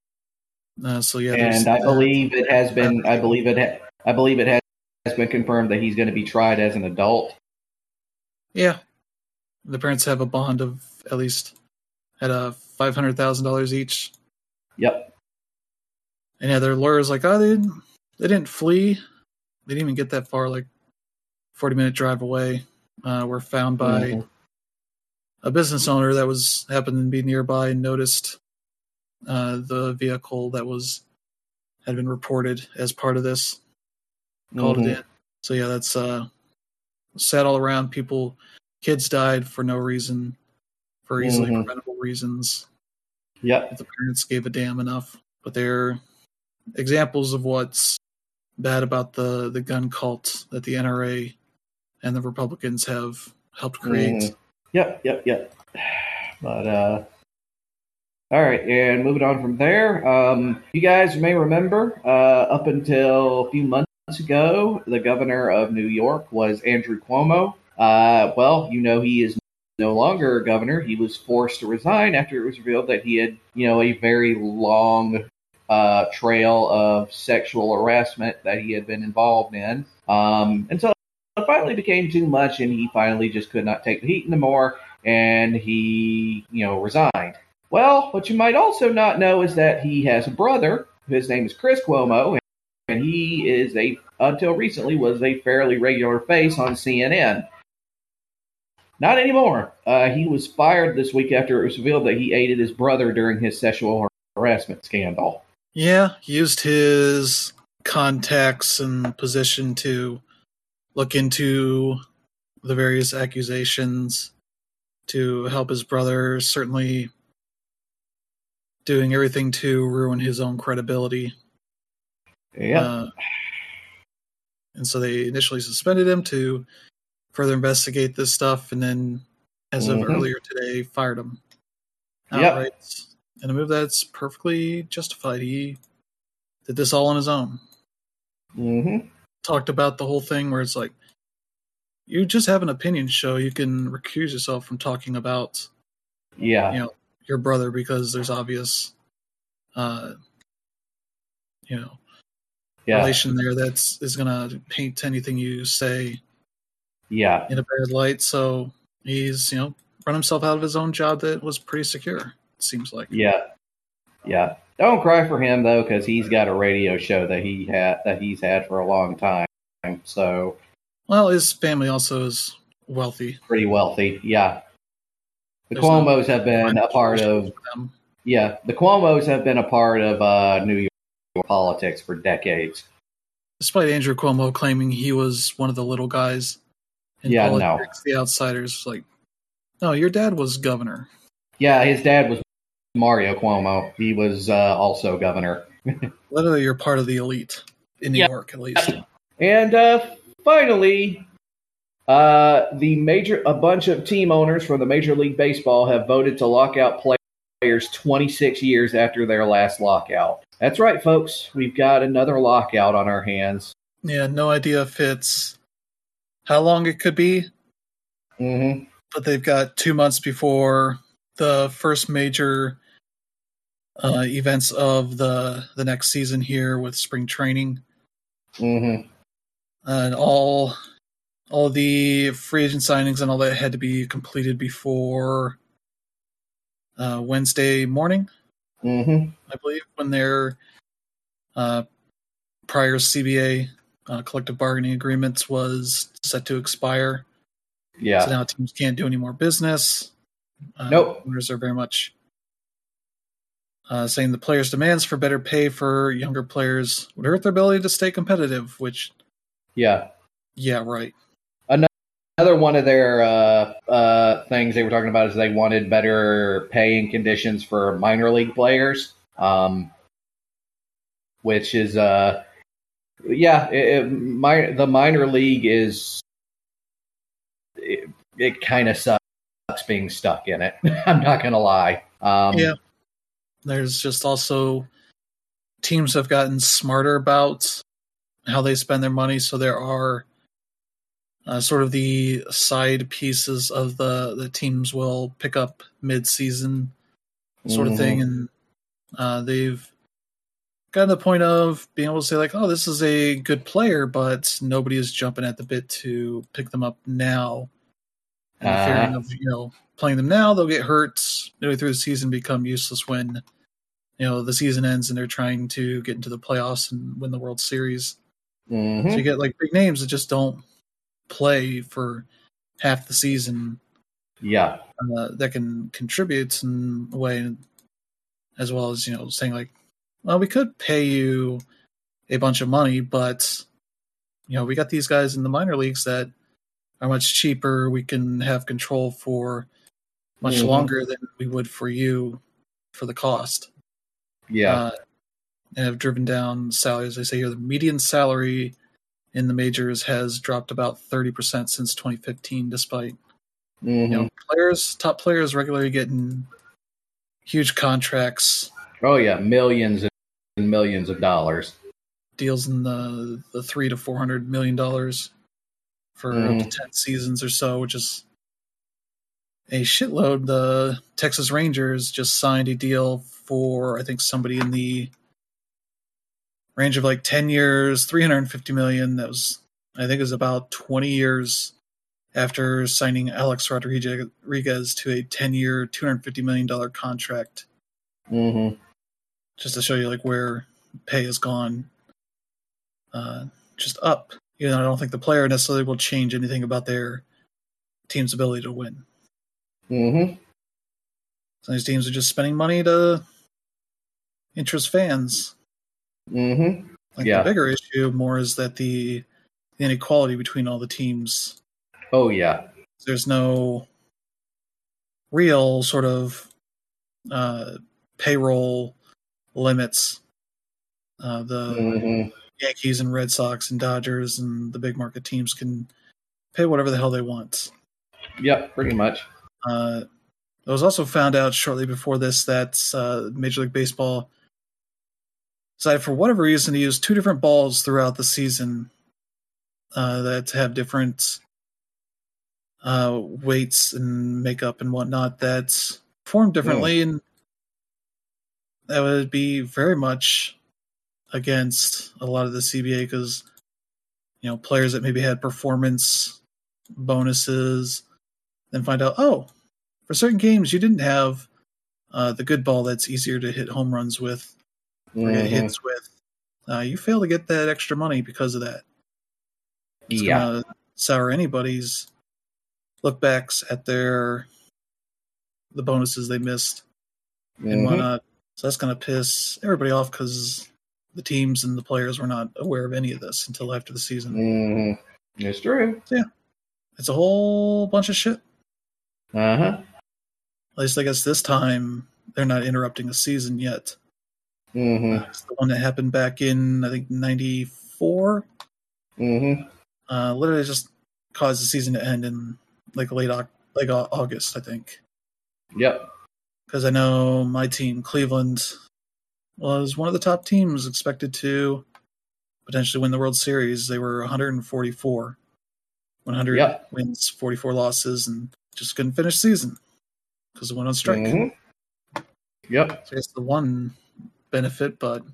So yeah, and I believe it has been. I believe it has been confirmed that he's going to be tried as an adult. Yeah, the parents have a bond of at least at $500,000 each. Yep. And yeah, their lawyer's like, oh, they didn't flee. They didn't even get that far, like 40-minute drive away. Were found by a business owner that happened to be nearby and noticed the vehicle that had been reported as part of this. Called it in. So yeah, that's sad all around. Kids died for no reason, for easily preventable reasons. Yep. If the parents gave a damn enough. But they're examples of what's bad about the gun cult that the NRA and the Republicans have helped create. Yep. But all right, and moving on from there, you guys may remember up until a few months ago, the governor of New York was Andrew Cuomo. Well, he is no longer a governor. He was forced to resign after it was revealed that he had, a very long trail of sexual harassment that he had been involved in. Until it finally became too much, and he finally just could not take the heat anymore, and he, resigned. Well, what you might also not know is that he has a brother. His name is Chris Cuomo, and he is until recently was a fairly regular face on CNN. Not anymore. He was fired this week after it was revealed that he aided his brother during his sexual harassment scandal. Yeah, he used his contacts and position to look into the various accusations to help his brother, certainly doing everything to ruin his own credibility. Yeah. And so they initially suspended him to further investigate this stuff, and then, as of earlier today, fired him outright. Yep. And a move that's perfectly justified. He did this all on his own. Talked about the whole thing where it's like, you just have an opinion show. You can recuse yourself from talking about, your brother, because there's obvious, relation there is going to paint anything you say in a bad light. So he's, run himself out of his own job that was pretty secure, it seems like. Yeah. Don't cry for him, though, because he's got a radio show that he's had for a long time. So, well, his family also is wealthy. Pretty wealthy, yeah. The Cuomos have been a part of the Cuomos have been a part of New York politics for decades. Despite Andrew Cuomo claiming he was one of the little guys in politics, the outsiders, like, no, your dad was governor. Yeah, his dad was Mario Cuomo. He was also governor. Literally, you're part of the elite in New York, at least. And finally, a bunch of team owners from the Major League Baseball have voted to lock out players 26 years after their last lockout. That's right, folks. We've got another lockout on our hands. Yeah, no idea if it's how long it could be. But they've got 2 months before the first major events of the next season here with spring training. And all the free agent signings and all that had to be completed before Wednesday morning. I believe, when their prior CBA collective bargaining agreements was set to expire. Yeah. So now teams can't do any more business. Nope. Owners are very much saying the players' demands for better pay for younger players would hurt their ability to stay competitive, which... Yeah, right. Another one of their things they were talking about is they wanted better paying conditions for minor league players, which is, the minor league is it kind of sucks being stuck in it. I'm not going to lie. Yeah. There's just also teams have gotten smarter about how they spend their money. So there are sort of the side pieces of the teams will pick up mid-season sort of thing. And they've gotten to the point of being able to say, like, oh, this is a good player, but nobody is jumping at the bit to pick them up now. And the fearing of, playing them now, they'll get hurt midway through the season, become useless when, the season ends and they're trying to get into the playoffs and win the World Series. So you get like big names that just don't play for half the season. Yeah. That can contribute in a way, as well as, saying like, well, we could pay you a bunch of money, but, we got these guys in the minor leagues that are much cheaper. We can have control for much longer than we would for you for the cost. Yeah. And have driven down salaries. They say here the median salary in the majors has dropped about 30% since 2015, despite top players regularly getting huge contracts. Oh yeah, millions and millions of dollars. Deals in the $300 to $400 million for up to 10 seasons or so, which is a shitload. The Texas Rangers just signed a deal for, I think, somebody in the range of like 10 years, $350 million. That was, I think, about 20 years after signing Alex Rodriguez to a 10-year, $250 million contract. Just to show you like where pay has gone, just up. I don't think the player necessarily will change anything about their team's ability to win. So these teams are just spending money to interest fans. The bigger issue more is that the inequality between all the teams. Oh yeah. There's no real sort of payroll limits. The Yankees and Red Sox and Dodgers and the big market teams can pay whatever the hell they want. Yep, pretty much. It was also found out shortly before this that Major League Baseball decided for whatever reason to use two different balls throughout the season that have different weights and makeup and whatnot that perform differently, and that would be very much against a lot of the CBA because players that maybe had performance bonuses then find out, for certain games you didn't have the good ball that's easier to hit home runs with or get hits with. You fail to get that extra money because of that. It's gonna sour anybody's look backs at the bonuses they missed and whatnot. So that's gonna piss everybody off because the teams and the players were not aware of any of this until after the season. It's true. So, yeah, it's a whole bunch of shit. At least I guess this time they're not interrupting the season yet. It's the one that happened back in, I think, 94. Literally just caused the season to end in like August, I think. Yep. Because I know my team, Cleveland, was one of the top teams expected to potentially win the World Series. They were 144. 100 wins, 44 losses, and just couldn't finish the season because they went on strike. Yep. So it's the one benefit, but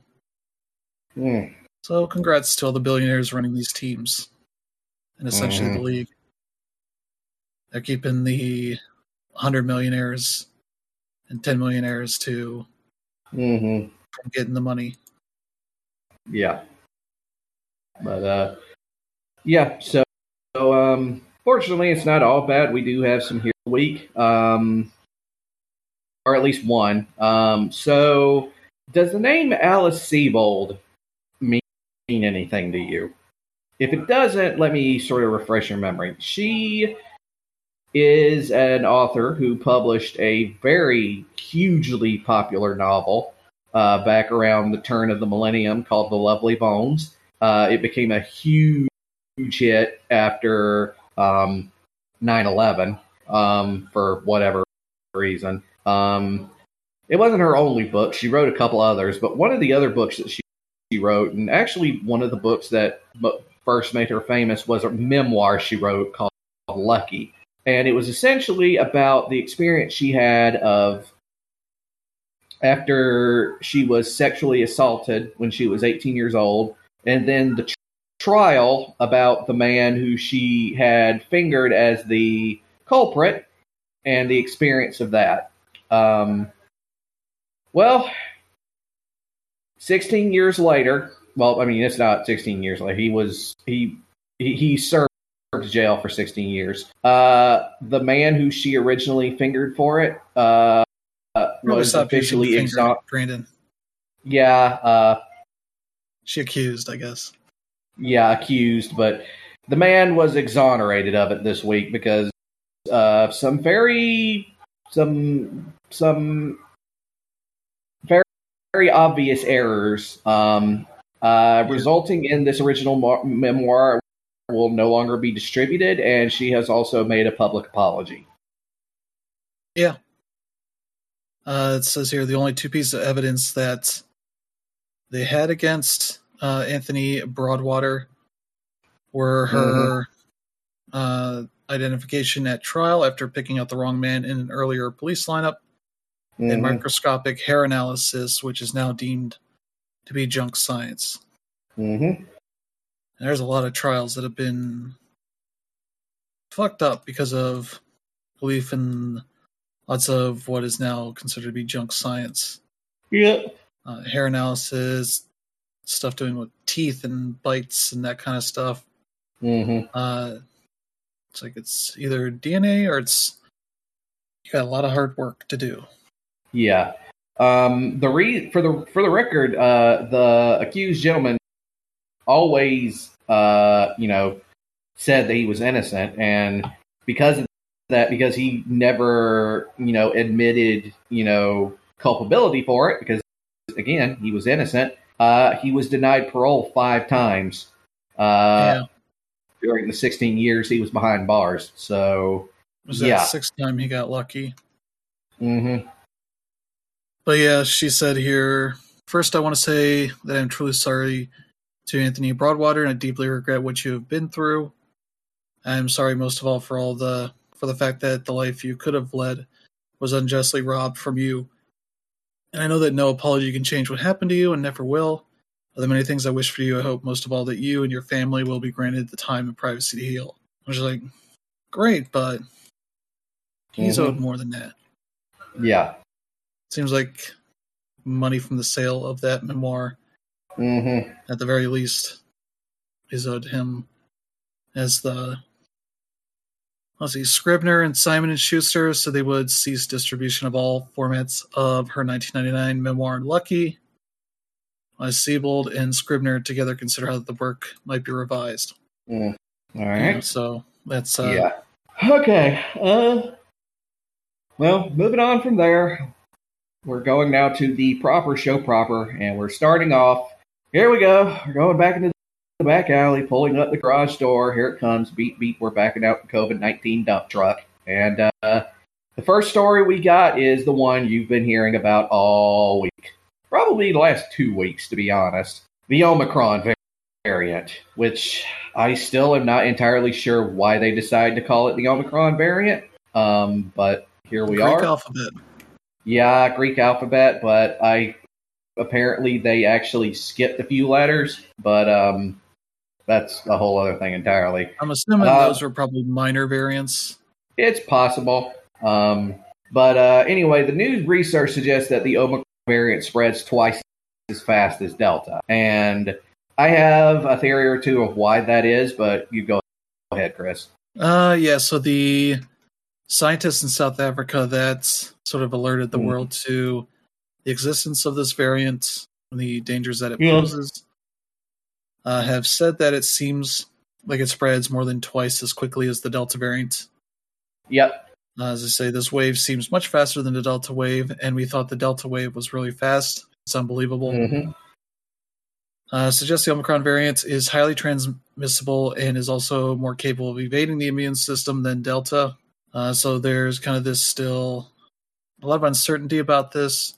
so congrats to all the billionaires running these teams and essentially the league. They're keeping the 100 millionaires and 10 millionaires to from getting the money. Yeah. But so fortunately it's not all bad. We do have some here a week. Or at least one. So does the name Alice Sebold mean anything to you? If it doesn't, let me sort of refresh your memory. She is an author who published a very hugely popular novel back around the turn of the millennium called The Lovely Bones. It became a huge hit after 9/11 for whatever reason. It wasn't her only book. She wrote a couple others, but one of the other books that she wrote, and actually one of the books that first made her famous, was a memoir she wrote called Lucky. And it was essentially about the experience she had of after she was sexually assaulted when she was 18 years old, and then the trial about the man who she had fingered as the culprit and the experience of that. Well, 16 years later, well, I mean, it's not 16 years later. He served jail for 16 years. The man who she originally fingered for it was officially exonerated. Brandon. Yeah. She accused, I guess. Yeah, accused, but the man was exonerated of it this week because some very obvious errors, resulting in this original memoir will no longer be distributed, and she has also made a public apology. Yeah. It says here the only two pieces of evidence that they had against Anthony Broadwater were her identification at trial after picking out the wrong man in an earlier police lineup, and microscopic hair analysis, which is now deemed to be junk science. And there's a lot of trials that have been fucked up because of belief in lots of what is now considered to be junk science. Yeah. Hair analysis, stuff doing with teeth and bites and that kind of stuff. It's like it's either DNA or it's you got a lot of hard work to do. Yeah. For the record, the accused gentleman always, said that he was innocent, and because of that, because he never, admitted, culpability for it, because again, he was innocent. He was denied parole 5 times during the 16 years he was behind bars. So, was that 6th time he got lucky? But yeah, she said here, first I want to say that I'm truly sorry to Anthony Broadwater, and I deeply regret what you have been through. I'm sorry most of all for the fact that the life you could have led was unjustly robbed from you. And I know that no apology can change what happened to you and never will. Of the many things I wish for you, I hope most of all that you and your family will be granted the time and privacy to heal. I was like, great, but he's owed more than that. Yeah. Seems like money from the sale of that memoir, at the very least, is owed to him. As Scribner and Simon & Schuster said they would cease distribution of all formats of her 1999 memoir, Lucky. Siebold and Scribner together consider how the work might be revised. All right. So that's... yeah. Okay. Well, moving on from there, we're going now to the proper show proper, and we're starting off. Here we go. We're going back into the back alley, pulling up the garage door. Here it comes. Beep, beep. We're backing out the COVID-19 dump truck. And the first story we got is the one you've been hearing about all week. Probably the last 2 weeks, to be honest. The Omicron variant, which I still am not entirely sure why they decided to call it the Omicron variant. But here we are. Greek alphabet. Yeah, Greek alphabet, but apparently they actually skipped a few letters, but that's a whole other thing entirely. I'm assuming those were probably minor variants. It's possible. But anyway, the new research suggests that the Omicron variant spreads twice as fast as Delta. And I have a theory or two of why that is, but you go ahead, Chris. So the scientists in South Africa that sort of alerted the world to the existence of this variant and the dangers that it poses have said that it seems like it spreads more than twice as quickly as the Delta variant. Yep. As I say, this wave seems much faster than the Delta wave, and we thought the Delta wave was really fast. It's unbelievable. Suggests the Omicron variant is highly transmissible and is also more capable of evading the immune system than Delta. So there's kind of this still a lot of uncertainty about this.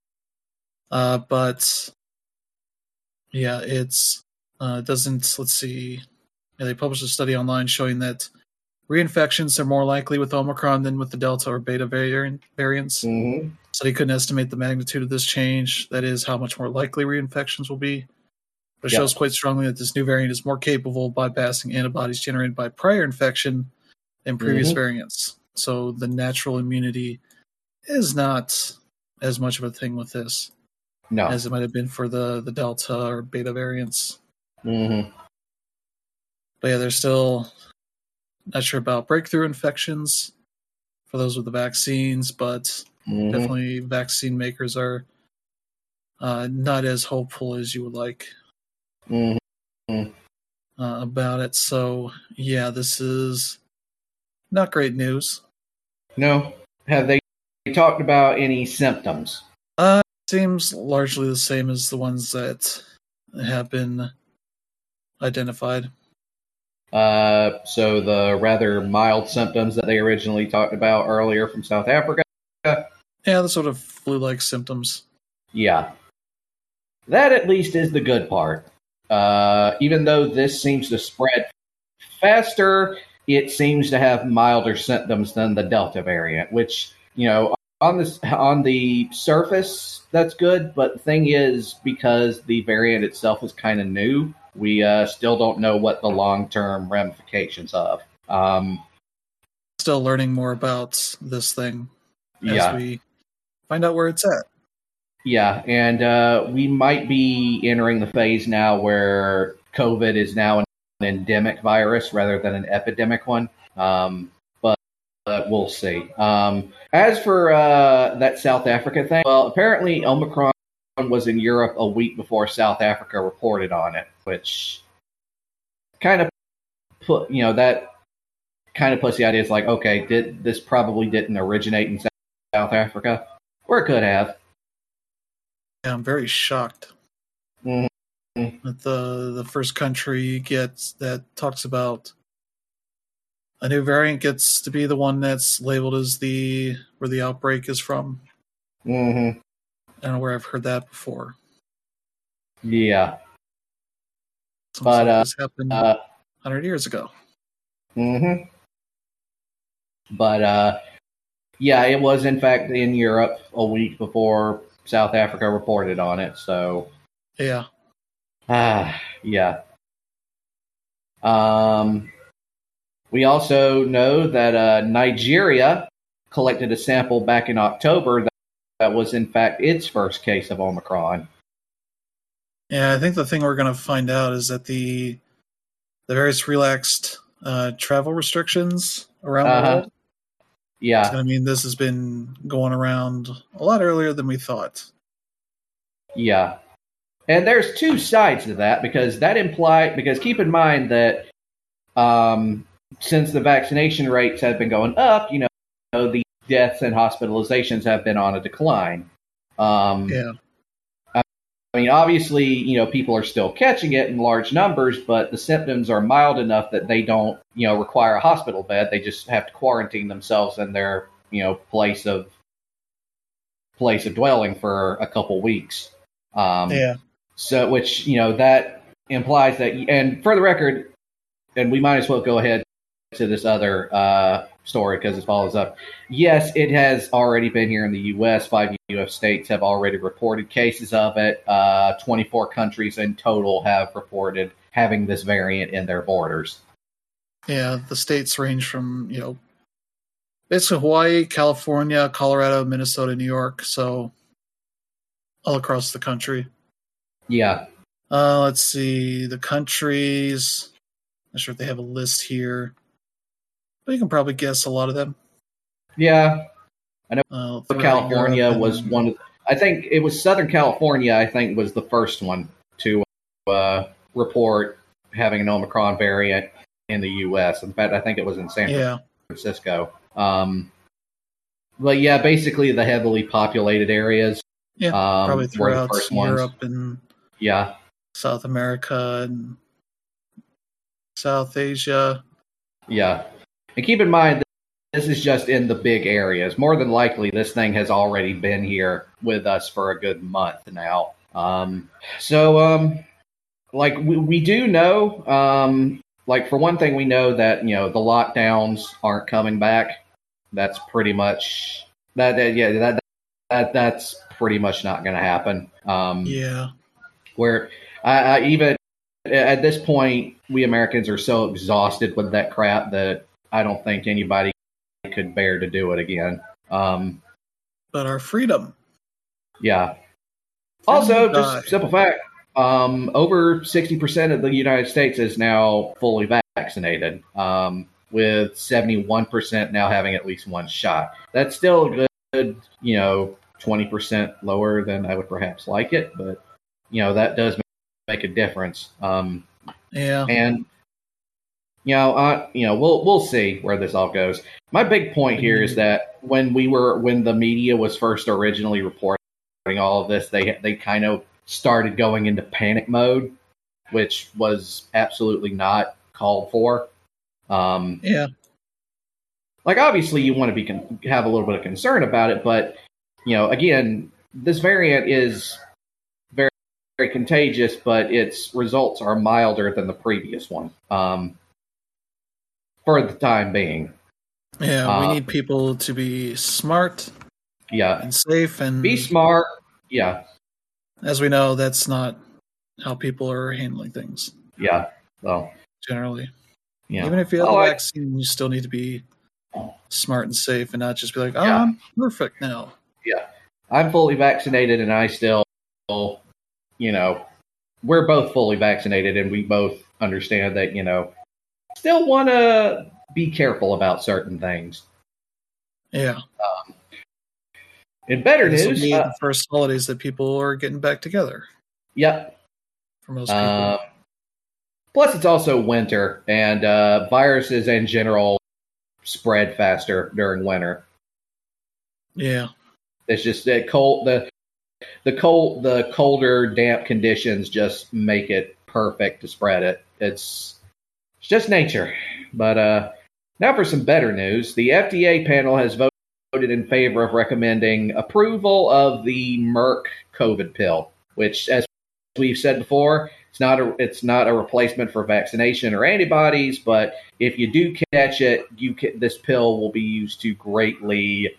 But yeah, it doesn't. Let's see. Yeah, they published a study online showing that reinfections are more likely with Omicron than with the Delta or Beta variants. Mm-hmm. So they couldn't estimate the magnitude of this change. That is, how much more likely reinfections will be. But it shows quite strongly that this new variant is more capable of bypassing antibodies generated by prior infection than previous variants. So the natural immunity is not as much of a thing with this as it might have been for the Delta or Beta variants. Mm-hmm. But yeah, they're still not sure about breakthrough infections for those with the vaccines, but definitely vaccine makers are not as hopeful as you would like about it. So yeah, this is not great news. No. Have they talked about any symptoms? Seems largely the same as the ones that have been identified. So the rather mild symptoms that they originally talked about earlier from South Africa? Yeah, the sort of flu-like symptoms. Yeah. That at least is the good part. Even though this seems to spread faster, it seems to have milder symptoms than the Delta variant, which, on the surface, that's good. But the thing is, because the variant itself is kind of new, we still don't know what the long-term ramifications of. Still learning more about this thing as we find out where it's at. Yeah, and we might be entering the phase now where COVID is now an endemic virus rather than an epidemic one. But we'll see. As for that South Africa thing, well, apparently Omicron was in Europe a week before South Africa reported on it, which kind of put, that kind of puts the idea, it's like, okay, this probably didn't originate in South Africa, or it could have. Yeah, I'm very shocked that the first country that talks about a new variant gets to be the one that's labeled as where the outbreak is from. Mm-hmm. I don't know where I've heard that before. Yeah. But this happened 100 years ago. Mm-hmm. But yeah, it was in fact in Europe a week before South Africa reported on it. So yeah. Yeah. We also know that Nigeria collected a sample back in October that was in fact its first case of Omicron. Yeah, I think the thing we're going to find out is that the various relaxed travel restrictions around the world. Yeah. I mean, this has been going around a lot earlier than we thought. Yeah. And there's two sides to that, because keep in mind that since the vaccination rates have been going up, the deaths and hospitalizations have been on a decline. Yeah. I mean, obviously, people are still catching it in large numbers, but the symptoms are mild enough that they don't, require a hospital bed. They just have to quarantine themselves in their, place of dwelling for a couple weeks. So, which, that implies that, and for the record, and we might as well go ahead to this other story because it follows up. Yes, it has already been here in the U.S. 5 U.S. states have already reported cases of it. 24 countries in total have reported having this variant in their borders. Yeah, the states range from, basically Hawaii, California, Colorado, Minnesota, New York, so all across the country. Yeah. Let's see, the countries. Not sure if they have a list here, but you can probably guess a lot of them. Yeah. I know California was one of, I think it was Southern California, I think, was the first one to report having an Omicron variant in the U.S. In fact, I think it was in San Francisco. But yeah, basically the heavily populated areas. Yeah, probably throughout were the first Europe ones. and South America and South Asia. Yeah. And keep in mind, this is just in the big areas. More than likely, this thing has already been here with us for a good month now. Like we do know, like for one thing, we know that the lockdowns aren't coming back. That's pretty much that's pretty much not going to happen. Yeah. Where I even at this point, we Americans are so exhausted with that crap that I don't think anybody could bear to do it again. But our freedom. Yeah. Also, just simple fact, over 60% of the United States is now fully vaccinated, with 71% now having at least one shot. That's still a good, 20% lower than I would perhaps like it, but, that does make a difference. Yeah. And, we'll see where this all goes. My big point here is that when the media was first originally reporting all of this, they kind of started going into panic mode, which was absolutely not called for. Yeah. Like obviously you want to have a little bit of concern about it, but again, this variant is very, very contagious, but its results are milder than the previous one. For the time being. Yeah, we need people to be smart. Yeah. And safe and be smart. Yeah. As we know, that's not how people are handling things. Yeah. Well, generally. Yeah. Even if you have the vaccine, you still need to be smart and safe and not just be like, I'm perfect now. Yeah. I'm fully vaccinated and I still, we're both fully vaccinated and we both understand that, still want to be careful about certain things. Yeah. In better news, the first holidays that people are getting back together. Yep. For most people. Plus, it's also winter, and viruses in general spread faster during winter. Yeah. It's just that cold. The colder, damp conditions just make it perfect to spread it. It's just nature. But now for some better news. The FDA panel has voted in favor of recommending approval of the Merck COVID pill, which, as we've said before, it's not a replacement for vaccination or antibodies, but if you do catch it, this pill will be used to greatly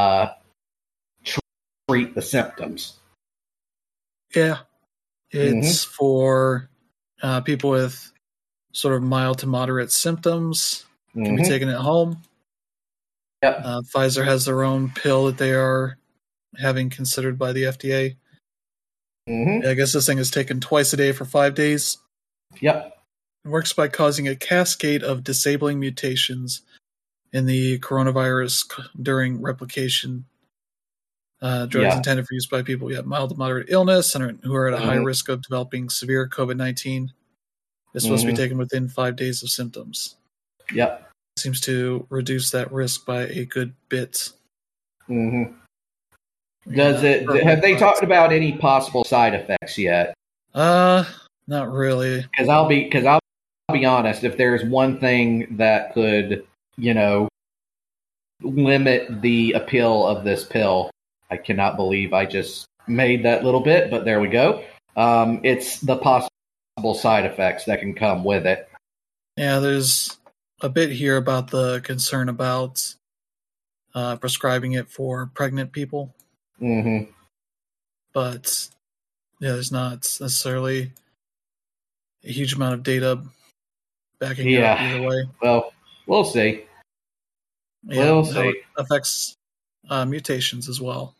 treat the symptoms. Yeah. It's for people with sort of mild to moderate symptoms. Can be taken at home. Yep. Pfizer has their own pill that they are having considered by the FDA. I guess this thing is taken twice a day for 5 days. Yep. It works by causing a cascade of disabling mutations in the coronavirus during replication. Drugs intended for use by people who have mild to moderate illness and who are at a high risk of developing severe COVID-19. It's supposed to be taken within 5 days of symptoms. Yep. It seems to reduce that risk by a good bit. Have they talked about any possible side effects yet? Not really. Because I'll be honest. If there's one thing that could, limit the appeal of this pill, I cannot believe I just made that little bit, but there we go. It's the possible side effects that can come with it. Yeah, there's a bit here about the concern about prescribing it for pregnant people. But there's not necessarily a huge amount of data backing it up either way. Well, we'll see. We'll see. It affects mutations as well.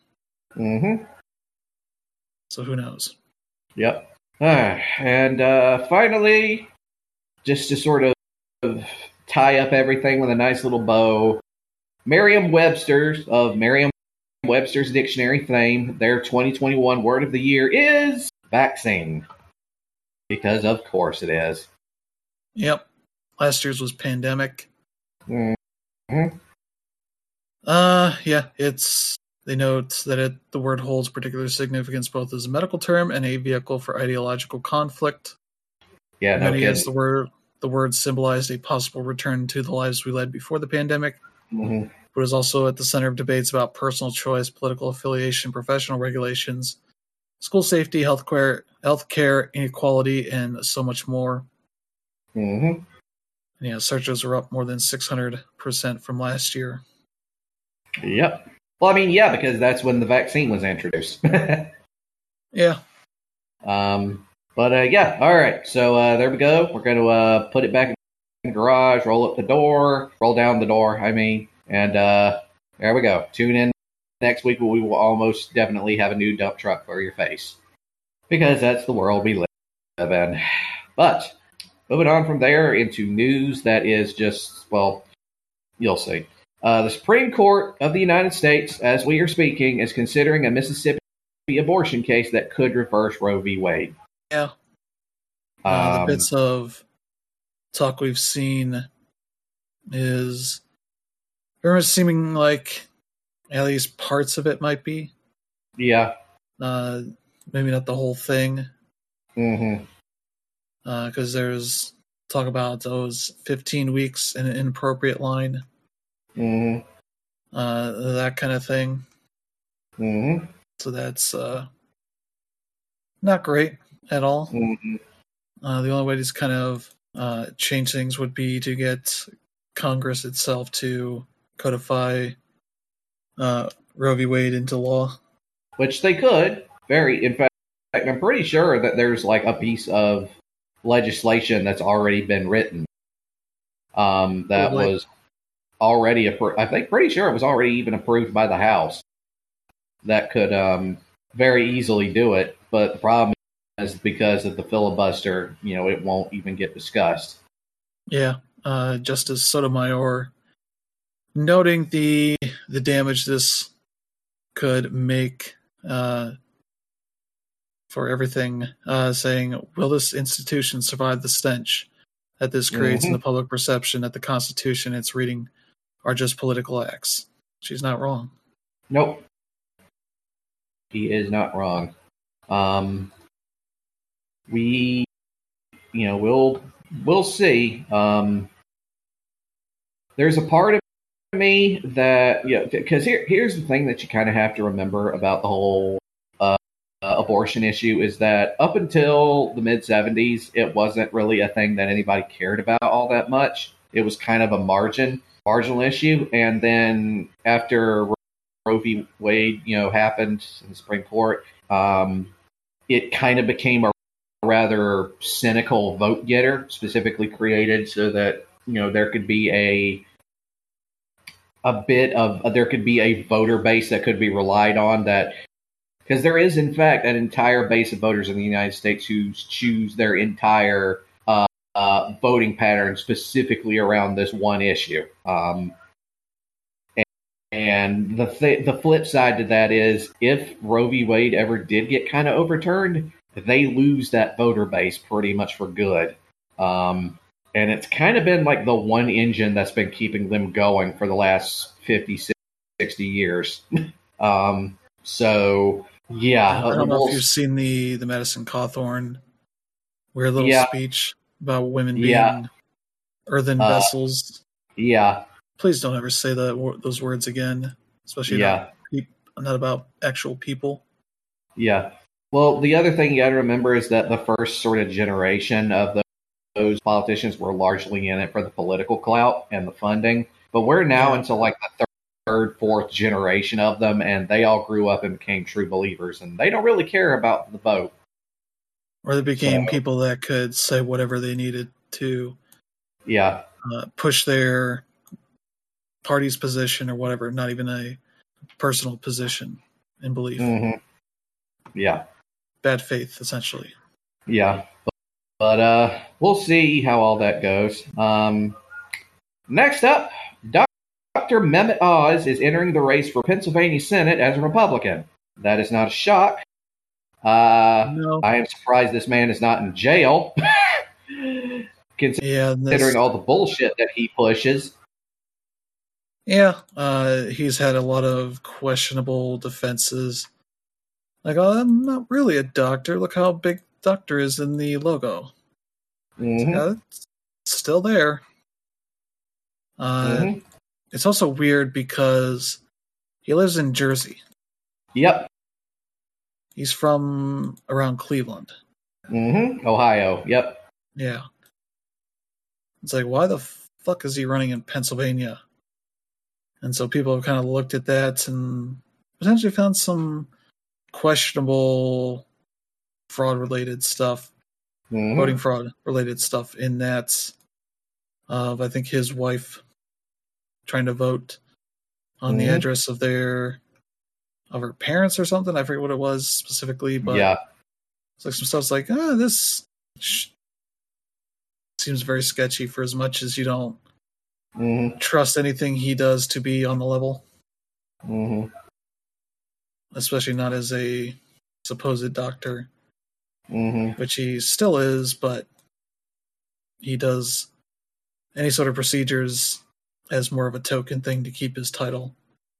So who knows? Yep. And finally, just to sort of tie up everything with a nice little bow, Merriam-Webster's Dictionary fame, their 2021 word of the year is vaccine. Because of course it is. Yep. Last year's was pandemic. Yeah, it's They note that the word holds particular significance both as a medical term and a vehicle for ideological conflict. Yeah, no Many kidding. as the word symbolized a possible return to the lives we led before the pandemic, but is also at the center of debates about personal choice, political affiliation, professional regulations, school safety, healthcare inequality, and so much more. Mm-hmm. And yeah, searches are up more than 600% from last year. Yep. Well, I mean, yeah, because that's when the vaccine was introduced. Yeah. But yeah, all right. So there we go. We're going to put it back in the garage, roll up the door, roll down the door, and there we go. Tune in next week where we will almost definitely have a new dump truck for your face. Because that's the world we live in. But moving on from there into news that is just, well, you'll see. The Supreme Court of the United States, as we are speaking, is considering a Mississippi abortion case that could reverse Roe v. Wade. Yeah. The bits of talk we've seen is very much seeming like at least parts of it might be. Yeah. Maybe not the whole thing. Mm-hmm. Because there's talk about those 15 weeks in an inappropriate line. Mm-hmm. That kind of thing. Mm-hmm. So that's not great at all. Mm-hmm. The only way to kind of change things would be to get Congress itself to codify Roe v. Wade into law. Which they could. In fact, I'm pretty sure that there's like a piece of legislation that's already been written that was already approved. I think pretty sure it was already even approved by the House that could very easily do it. But the problem is because of the filibuster, it won't even get discussed. Yeah. Justice Sotomayor noting the damage this could make for everything, saying, will this institution survive the stench that this creates in the public perception that the Constitution and its reading are just political acts? She's not wrong. Nope. He is not wrong. We'll see. There's a part of me that, because here's the thing that you kind of have to remember about the whole abortion issue is that up until the mid-70s, it wasn't really a thing that anybody cared about all that much. It was kind of a marginal issue. And then after Roe v. Wade, happened in the Supreme Court, it kind of became a rather cynical vote getter, specifically created so that, there could be a voter base that could be relied on, that because there is, in fact, an entire base of voters in the United States who choose their entire voting pattern specifically around this one issue. And the flip side to that is, if Roe v. Wade ever did get kind of overturned, they lose that voter base pretty much for good. And it's kind of been like the one engine that's been keeping them going for the last 50, 60 years. So... yeah, I don't know if you've seen the Madison Cawthorn weird little speech about women being earthen vessels. Yeah. Please don't ever say those words again, especially not about actual people. Yeah. Well, the other thing you got to remember is that the first sort of generation of those politicians were largely in it for the political clout and the funding, but we're now into like the third, fourth generation of them, and they all grew up and became true believers, and they don't really care about the vote. Or they became people that could say whatever they needed to push their party's position or whatever, not even a personal position and belief. Mm-hmm. Yeah. Bad faith, essentially. Yeah. But we'll see how all that goes. Next up, Dr. Mehmet Oz is entering the race for Pennsylvania Senate as a Republican. That is not a shock. No. I am surprised this man is not in jail, considering all the bullshit that he pushes. Yeah, he's had a lot of questionable defenses. Like, oh, I'm not really a doctor. Look how big doctor is in the logo. It's still there. It's also weird because he lives in Jersey. Yep. He's from around Cleveland. Ohio. Yep. Yeah. It's like, why the fuck is he running in Pennsylvania? And so people have kind of looked at that and potentially found some questionable fraud-related stuff, voting fraud-related stuff in that of, I think, his wife trying to vote on the address of her parents or something. I forget what it was specifically, but it's like some stuff's like, this seems very sketchy for as much as you don't trust anything he does to be on the level. Especially not as a supposed doctor, which he still is, but he does any sort of procedures as more of a token thing to keep his title.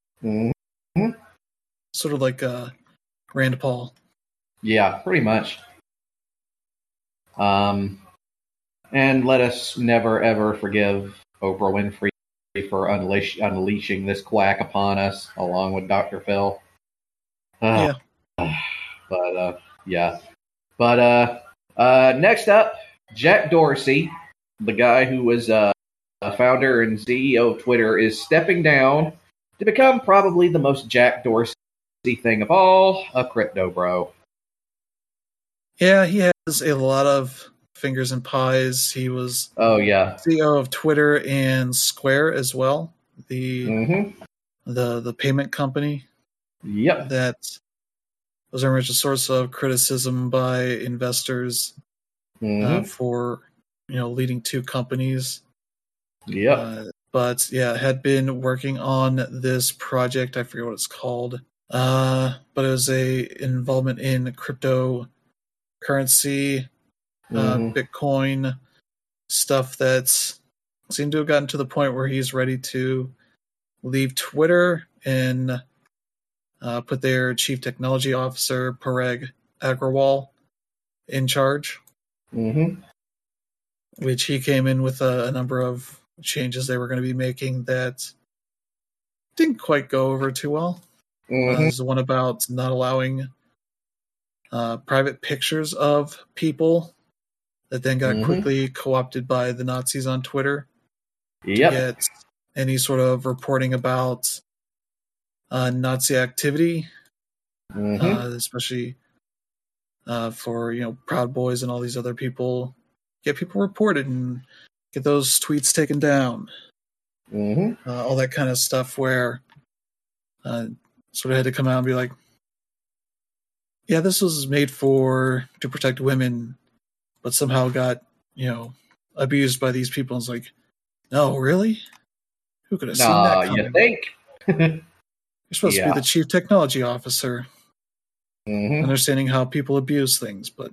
Sort of like Rand Paul. Yeah, pretty much. And let us never, ever forgive Oprah Winfrey for unleashing this quack upon us, along with Dr. Phil. Yeah. But next up, Jack Dorsey, the guy who was a founder and CEO of Twitter, is stepping down to become probably the most Jack Dorsey thing of all, a crypto bro. Yeah, he has a lot of fingers and pies. He was CEO of Twitter and Square as well, the payment company. Yep. That was very much a source of criticism by investors for leading two companies. Yep. But yeah, had been working on this project. I forget what it's called. But it was a involvement in cryptocurrency, Bitcoin stuff that seemed to have gotten to the point where he's ready to leave Twitter and put their chief technology officer, Parag Agrawal, in charge. Which he came in with a number of changes they were going to be making that didn't quite go over too well. There's the one about not allowing private pictures of people that then got quickly co-opted by the Nazis on Twitter to get any sort of reporting about Nazi activity, especially for Proud Boys and all these other people. Get people reported and get those tweets taken down. All that kind of stuff where sort of had to come out and be like, yeah, this was made to protect women, but somehow got, abused by these people. And it's like, no, really? Who could have seen that coming? You think? You're supposed to be the chief technology officer. Understanding how people abuse things, but...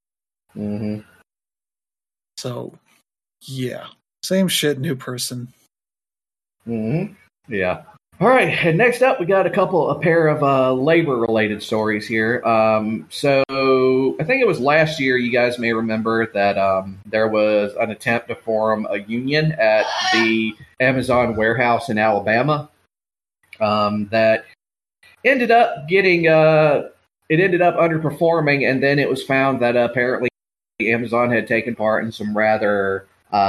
So, yeah. Same shit, new person. Yeah. All right, and next up, we got a pair of labor-related stories here. So I think it was last year, you guys may remember that there was an attempt to form a union at the Amazon warehouse in Alabama that ended up underperforming, and then it was found that apparently Amazon had taken part in some rather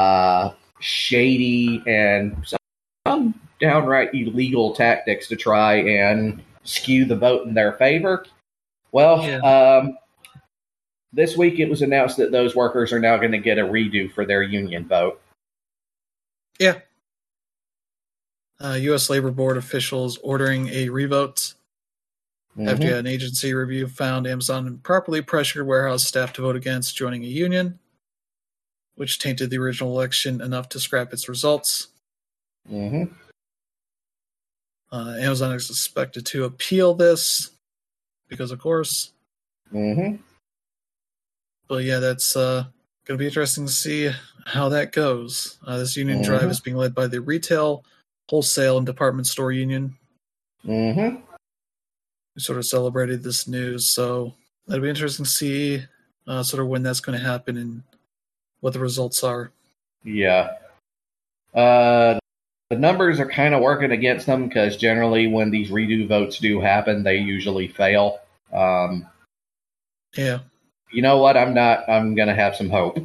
shady and some downright illegal tactics to try and skew the vote in their favor. Well, this week it was announced that those workers are now going to get a redo for their union vote. Yeah. U.S. Labor Board officials ordering a revote after an agency review found Amazon improperly pressured warehouse staff to vote against joining a union, which tainted the original election enough to scrap its results. Amazon is expected to appeal this because, of course. But yeah, that's going to be interesting to see how that goes. This union drive is being led by the Retail wholesale and department store union. Mm-hmm. We sort of celebrated this news, so it'll be interesting to see sort of when that's going to happen and what the results are. Yeah. The numbers are kind of working against them because generally when these redo votes do happen, they usually fail. Yeah. You know what? I'm going to have some hope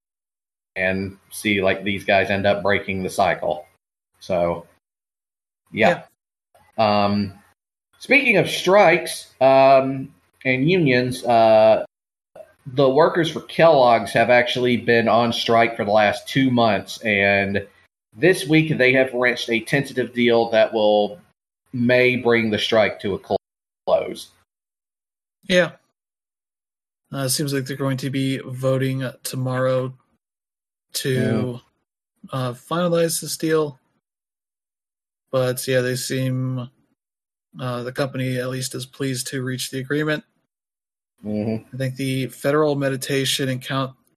and see like these guys end up breaking the cycle. So, yeah. Speaking of strikes and unions, the workers for Kellogg's have actually been on strike for the last 2 months, and this week they have reached a tentative deal that may bring the strike to a close. Yeah. It seems like they're going to be voting tomorrow to finalize this deal. But yeah, they seem, the company at least is pleased to reach the agreement. Mm-hmm. I think the Federal Mediation and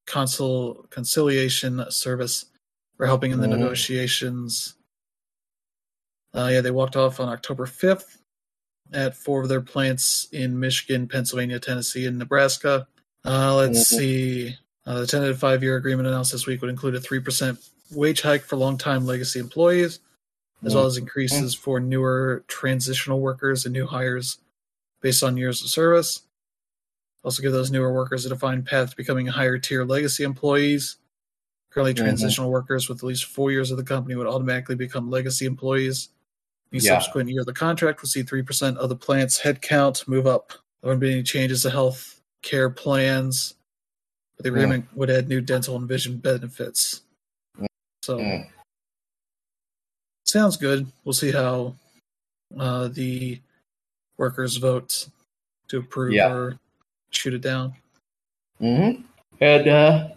Conciliation Service were helping in the negotiations. They walked off on October 5th at 4 of their plants in Michigan, Pennsylvania, Tennessee, and Nebraska. Let's see. The tentative 5-year agreement announced this week would include a 3% wage hike for longtime legacy employees, as well as increases for newer transitional workers and new hires based on years of service. Also give those newer workers a defined path to becoming higher tier legacy employees. Currently, transitional workers with at least 4 years of the company would automatically become legacy employees. The subsequent year of the contract will see 3% of the plant's headcount move up. There wouldn't be any changes to health care plans, but the agreement would add new dental and vision benefits. So, sounds good. We'll see how the workers vote to approve or shoot it down. Mm-hmm. And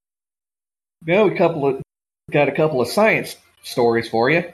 we got a couple of science stories for you.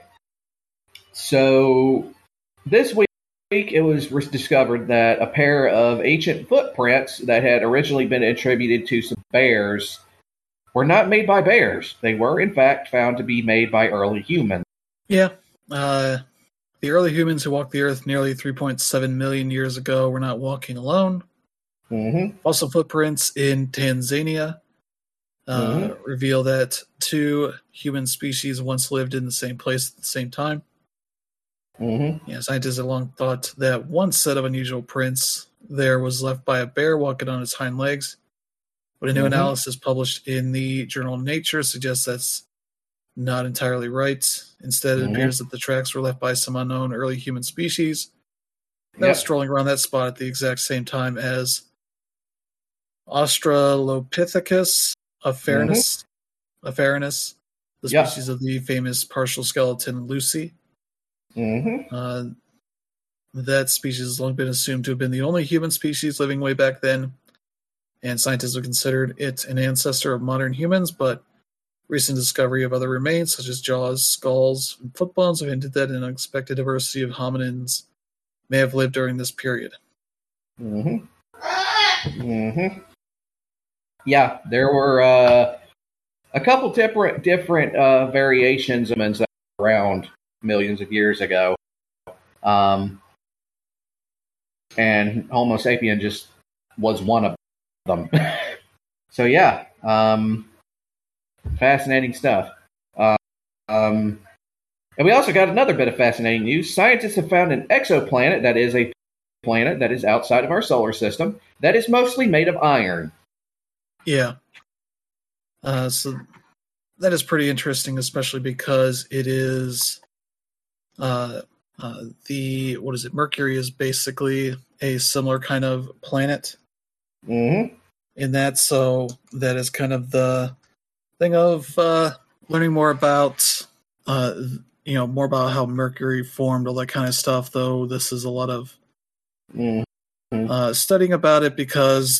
So this week it was discovered that a pair of ancient footprints that had originally been attributed to some bears were not made by bears. They were, in fact, found to be made by early humans. Yeah. The early humans who walked the earth nearly 3.7 million years ago were not walking alone. Fossil footprints in Tanzania reveal that 2 human species once lived in the same place at the same time. Yeah, scientists have long thought that one set of unusual prints there was left by a bear walking on its hind legs, but a new analysis published in the journal Nature suggests that's not entirely right. Instead, it appears that the tracks were left by some unknown early human species that was strolling around that spot at the exact same time as Australopithecus afarenus, the species of the famous partial skeleton Lucy. That species has long been assumed to have been the only human species living way back then, and scientists have considered it an ancestor of modern humans, but recent discovery of other remains, such as jaws, skulls, and foot bones, have hinted that an unexpected diversity of hominins may have lived during this period. Yeah, there were a couple different variations of humans that were around millions of years ago. And Homo sapien just was one of them. So yeah, fascinating stuff. And we also got another bit of fascinating news. Scientists have found an exoplanet that is a planet that is outside of our solar system that is mostly made of iron. Yeah. So that is pretty interesting, especially because it is Mercury is basically a similar kind of planet. In that, so that is kind of the thing of learning more about more about how Mercury formed, all that kind of stuff, though this is a lot of studying about it because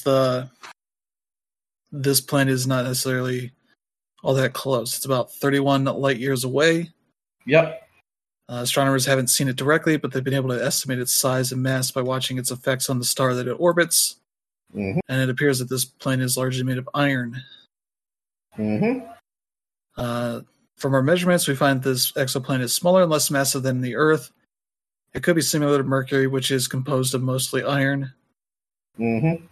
this planet is not necessarily all that close. It's about 31 light years away. Yep. Astronomers haven't seen it directly, but they've been able to estimate its size and mass by watching its effects on the star that it orbits. And it appears that this planet is largely made of iron. Fun From our measurements, we find this exoplanet is smaller and less massive than the Earth. It could be similar to Mercury, which is composed of mostly iron. Mm-hmm.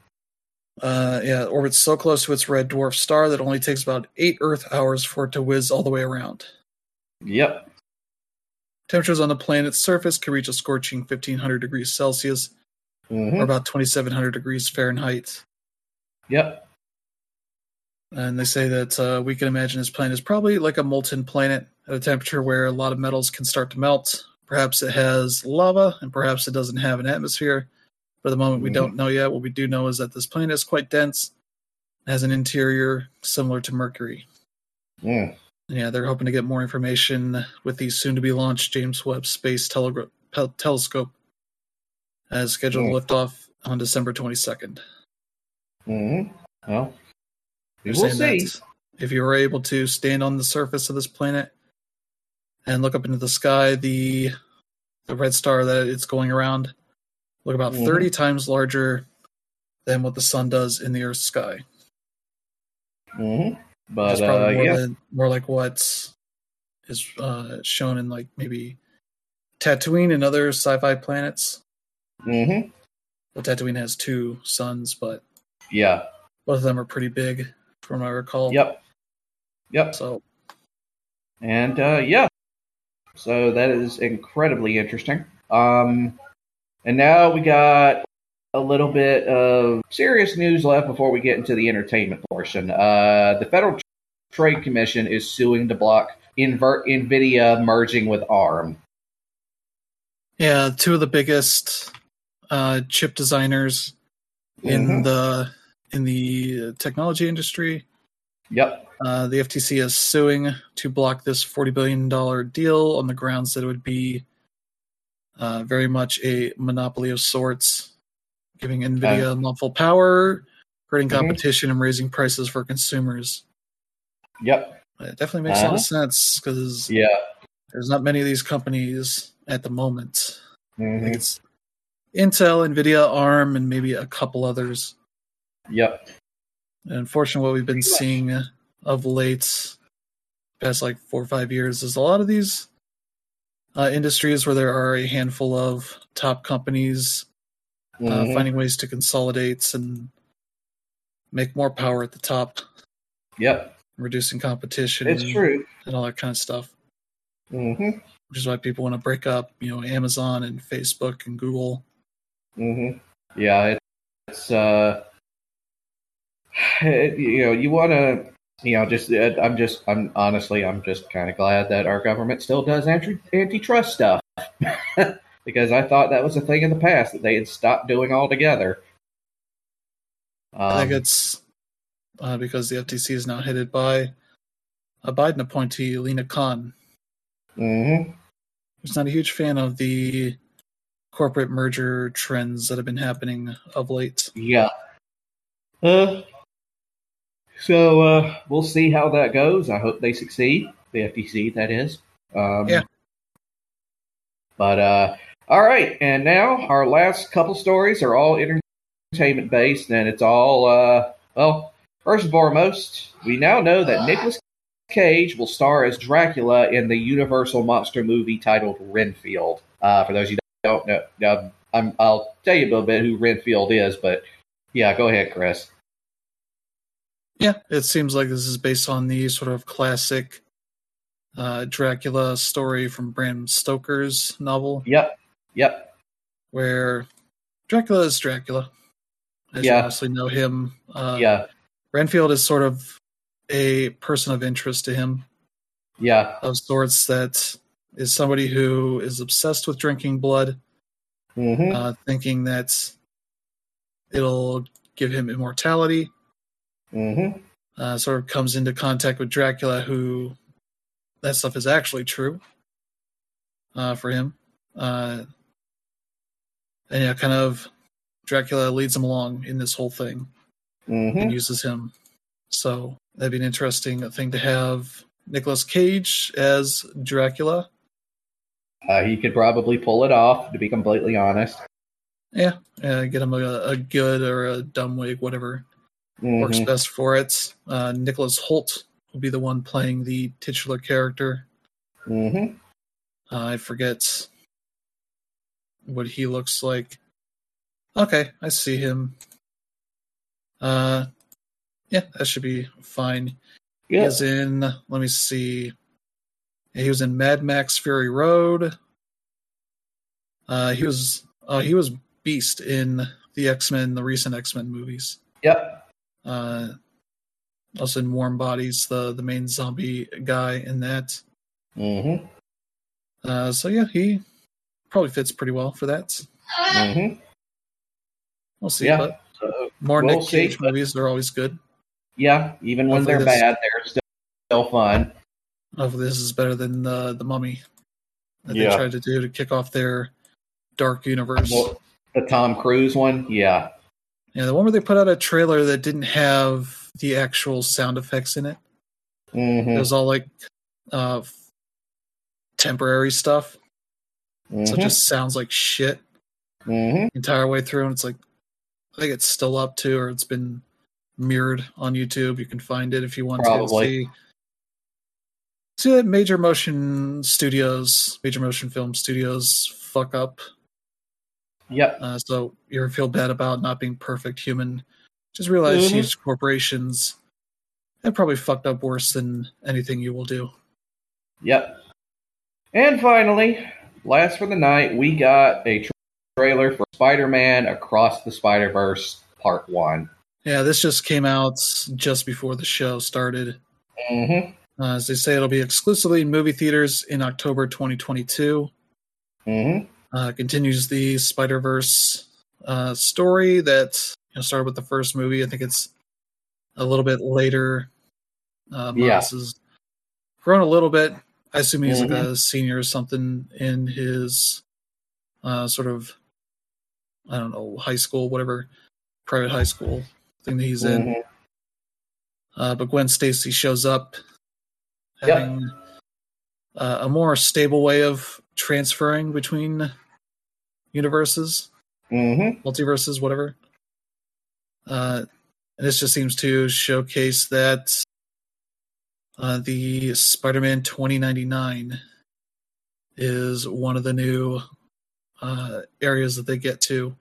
It orbits so close to its red dwarf star that it only takes about 8 Earth hours for it to whiz all the way around. Yep. Temperatures on the planet's surface can reach a scorching 1,500 degrees Celsius, or about 2,700 degrees Fahrenheit. Yep. And they say that we can imagine this planet is probably like a molten planet at a temperature where a lot of metals can start to melt. Perhaps it has lava, and perhaps it doesn't have an atmosphere. For the moment, we don't know yet. What we do know is that this planet is quite dense, has an interior similar to Mercury. Mm. Yeah, they're hoping to get more information with the soon-to-be-launched James Webb Space Telescope, as scheduled to lift off on December 22nd. Mm-hmm. Well, They're we'll saying see. that if you were able to stand on the surface of this planet and look up into the sky, the red star that it's going around look about 30 times larger than what the sun does in the Earth's sky. Mm-hmm. But Which is probably more like what is shown in like maybe Tatooine and other sci-fi planets. Mm-hmm. Well, Tatooine has 2 suns, but yeah, both of them are pretty big, from what I recall. Yep. So, and so that is incredibly interesting. And now we got a little bit of serious news left before we get into the entertainment portion. The Federal Trade Commission is suing to block NVIDIA merging with ARM. yeah, 2 of the biggest chip designers in the technology industry. Yep. The FTC is suing to block this $40 billion deal on the grounds that it would be very much a monopoly of sorts, giving NVIDIA unlawful power, hurting competition, and raising prices for consumers. Yep. It definitely makes a lot of sense because there's not many of these companies at the moment. I think it's Intel, NVIDIA, ARM, and maybe a couple others. Yep. And unfortunately, what we've been seeing of late, past like 4 or 5 years, is a lot of these industries where there are a handful of top companies finding ways to consolidate and make more power at the top. Yep. Reducing competition. It's true. And all that kind of stuff. Mm-hmm. Which is why people want to break up, Amazon and Facebook and Google. Mm-hmm. Yeah, it's you want to, I'm honestly just kind of glad that our government still does antitrust stuff because I thought that was a thing in the past that they had stopped doing altogether. I think it's because the FTC is now headed by a Biden appointee, Lina Khan. Mm-hmm. Who's not a huge fan of the corporate merger trends that have been happening of late. Yeah. So we'll see how that goes. I hope they succeed. The FTC, that is. Yeah. But all right, and now our last couple stories are all entertainment based, and it's all first and foremost, we now know that Nicolas Cage will star as Dracula in the Universal monster movie titled Renfield. For those of you that don't know, I'll tell you a little bit who Renfield is, but yeah, go ahead, Chris. Yeah, it seems like this is based on the sort of classic Dracula story from Bram Stoker's novel. Yep. Where Dracula is Dracula, as you obviously know him. Renfield is sort of a person of interest to him. Yeah. Of sorts, that is somebody who is obsessed with drinking blood, thinking that it'll give him immortality. Sort of comes into contact with Dracula, who that stuff is actually true for him. And kind of Dracula leads him along in this whole thing and uses him. So that'd be an interesting thing to have Nicolas Cage as Dracula. He could probably pull it off, to be completely honest. Yeah, get him a good or a dumb wig, whatever works best for it. Nicholas Hoult will be the one playing the titular character. Mm-hmm. I forget what he looks like. Okay, I see him. Yeah, that should be fine. Yep. He is in, let me see. He was in Mad Max Fury Road. He was Beast in the recent X-Men movies. Yep. Also in Warm Bodies, the main zombie guy in that. Mm-hmm. So yeah, he probably fits pretty well for that. Mm-hmm. We'll see, Yeah. but So more we'll Nick Cage see, movies are always good. Yeah, even when Hopefully they're bad, they're still fun. Hopefully this is better than the Mummy that Yeah. they tried to do to kick off their dark universe. Well, the Tom Cruise one, yeah. Yeah, the one where they put out a trailer that didn't have the actual sound effects in it. Mm-hmm. It was all like temporary stuff. Mm-hmm. So it just sounds like shit Mm-hmm. the entire way through. And it's like, I think it's still up to, or it's been mirrored on YouTube. You can find it if you want Probably. to see that major motion film studios fuck up. Yep. So you ever feel bad about not being perfect human, just realize huge corporations have probably fucked up worse than anything you will do. Yep. And finally, last for the night, we got a trailer for Spider-Man Across the Spider-Verse Part 1. Yeah, this just came out just before the show started. Mm-hmm. As they say, it'll be exclusively in movie theaters in October 2022. Mm-hmm. Continues the Spider-Verse story that started with the first movie. I think it's a little bit later. Miles has grown a little bit. I assume he's like a senior or something in his sort of, I don't know, high school, whatever, private high school thing that he's in. But Gwen Stacy shows up having a more stable way of transferring between universes, multiverses, whatever. And this just seems to showcase that the Spider-Man 2099 is one of the new areas that they get to,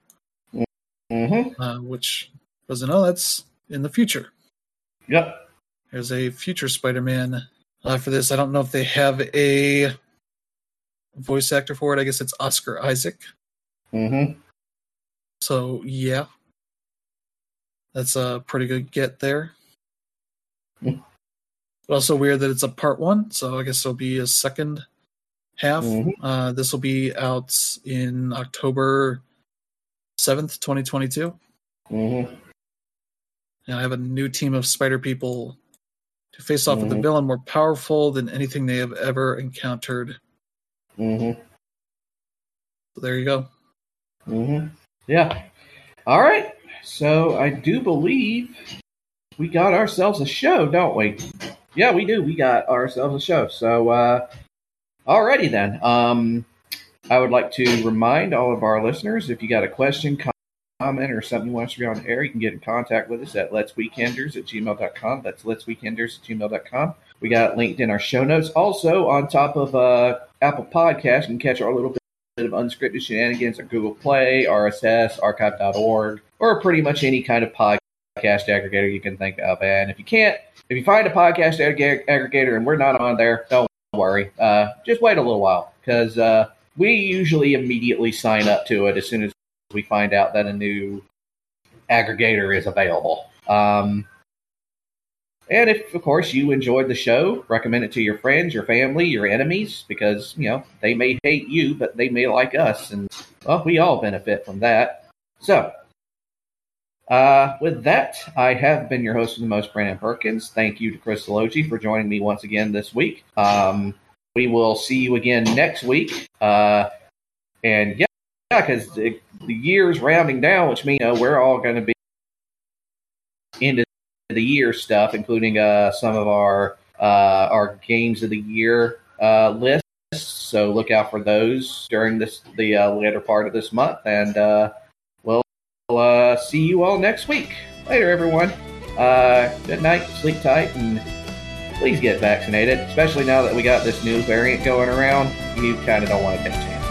which doesn't know that's in the future. Yep. There's a future Spider-Man for this. I don't know if they have a voice actor for it. I guess it's Oscar Isaac. Mm-hmm. So, yeah. That's a pretty good get there. But also weird that it's a part 1, so I guess it'll be a second half. This will be out in October 7th, 2022. And I have a new team of spider people to face off with a villain more powerful than anything they have ever encountered. So there you go. Yeah. All right. So I do believe we got ourselves a show, don't we? Yeah, we do. We got ourselves a show. So, alrighty then. I would like to remind all of our listeners, if you got a question, comment, or something you want us to be on the air, you can get in contact with us at letsweekenders@gmail.com. That's letsweekenders@gmail.com. We got it linked in our show notes. Also, on top of Apple Podcasts, you can catch our little bit of unscripted shenanigans on Google Play, RSS, archive.org, or pretty much any kind of podcast aggregator you can think of. And if you find a podcast aggregator and we're not on there, don't worry. Just wait a little while, because we usually immediately sign up to it as soon as we find out that a new aggregator is available. And if, of course, you enjoyed the show, recommend it to your friends, your family, your enemies, because, they may hate you, but they may like us. And, well, we all benefit from that. So, with that, I have been your host of the most, Brandon Perkins. Thank you to Chris Sologi for joining me once again this week. We will see you again next week. And, because the year's rounding down, which means we're all going to be into the year stuff, including some of our games of the year lists. So look out for those during the later part of this month, and we'll see you all next week. Later, everyone. Good night, sleep tight, and please get vaccinated, especially now that we got this new variant going around. You kind of don't want to take chances.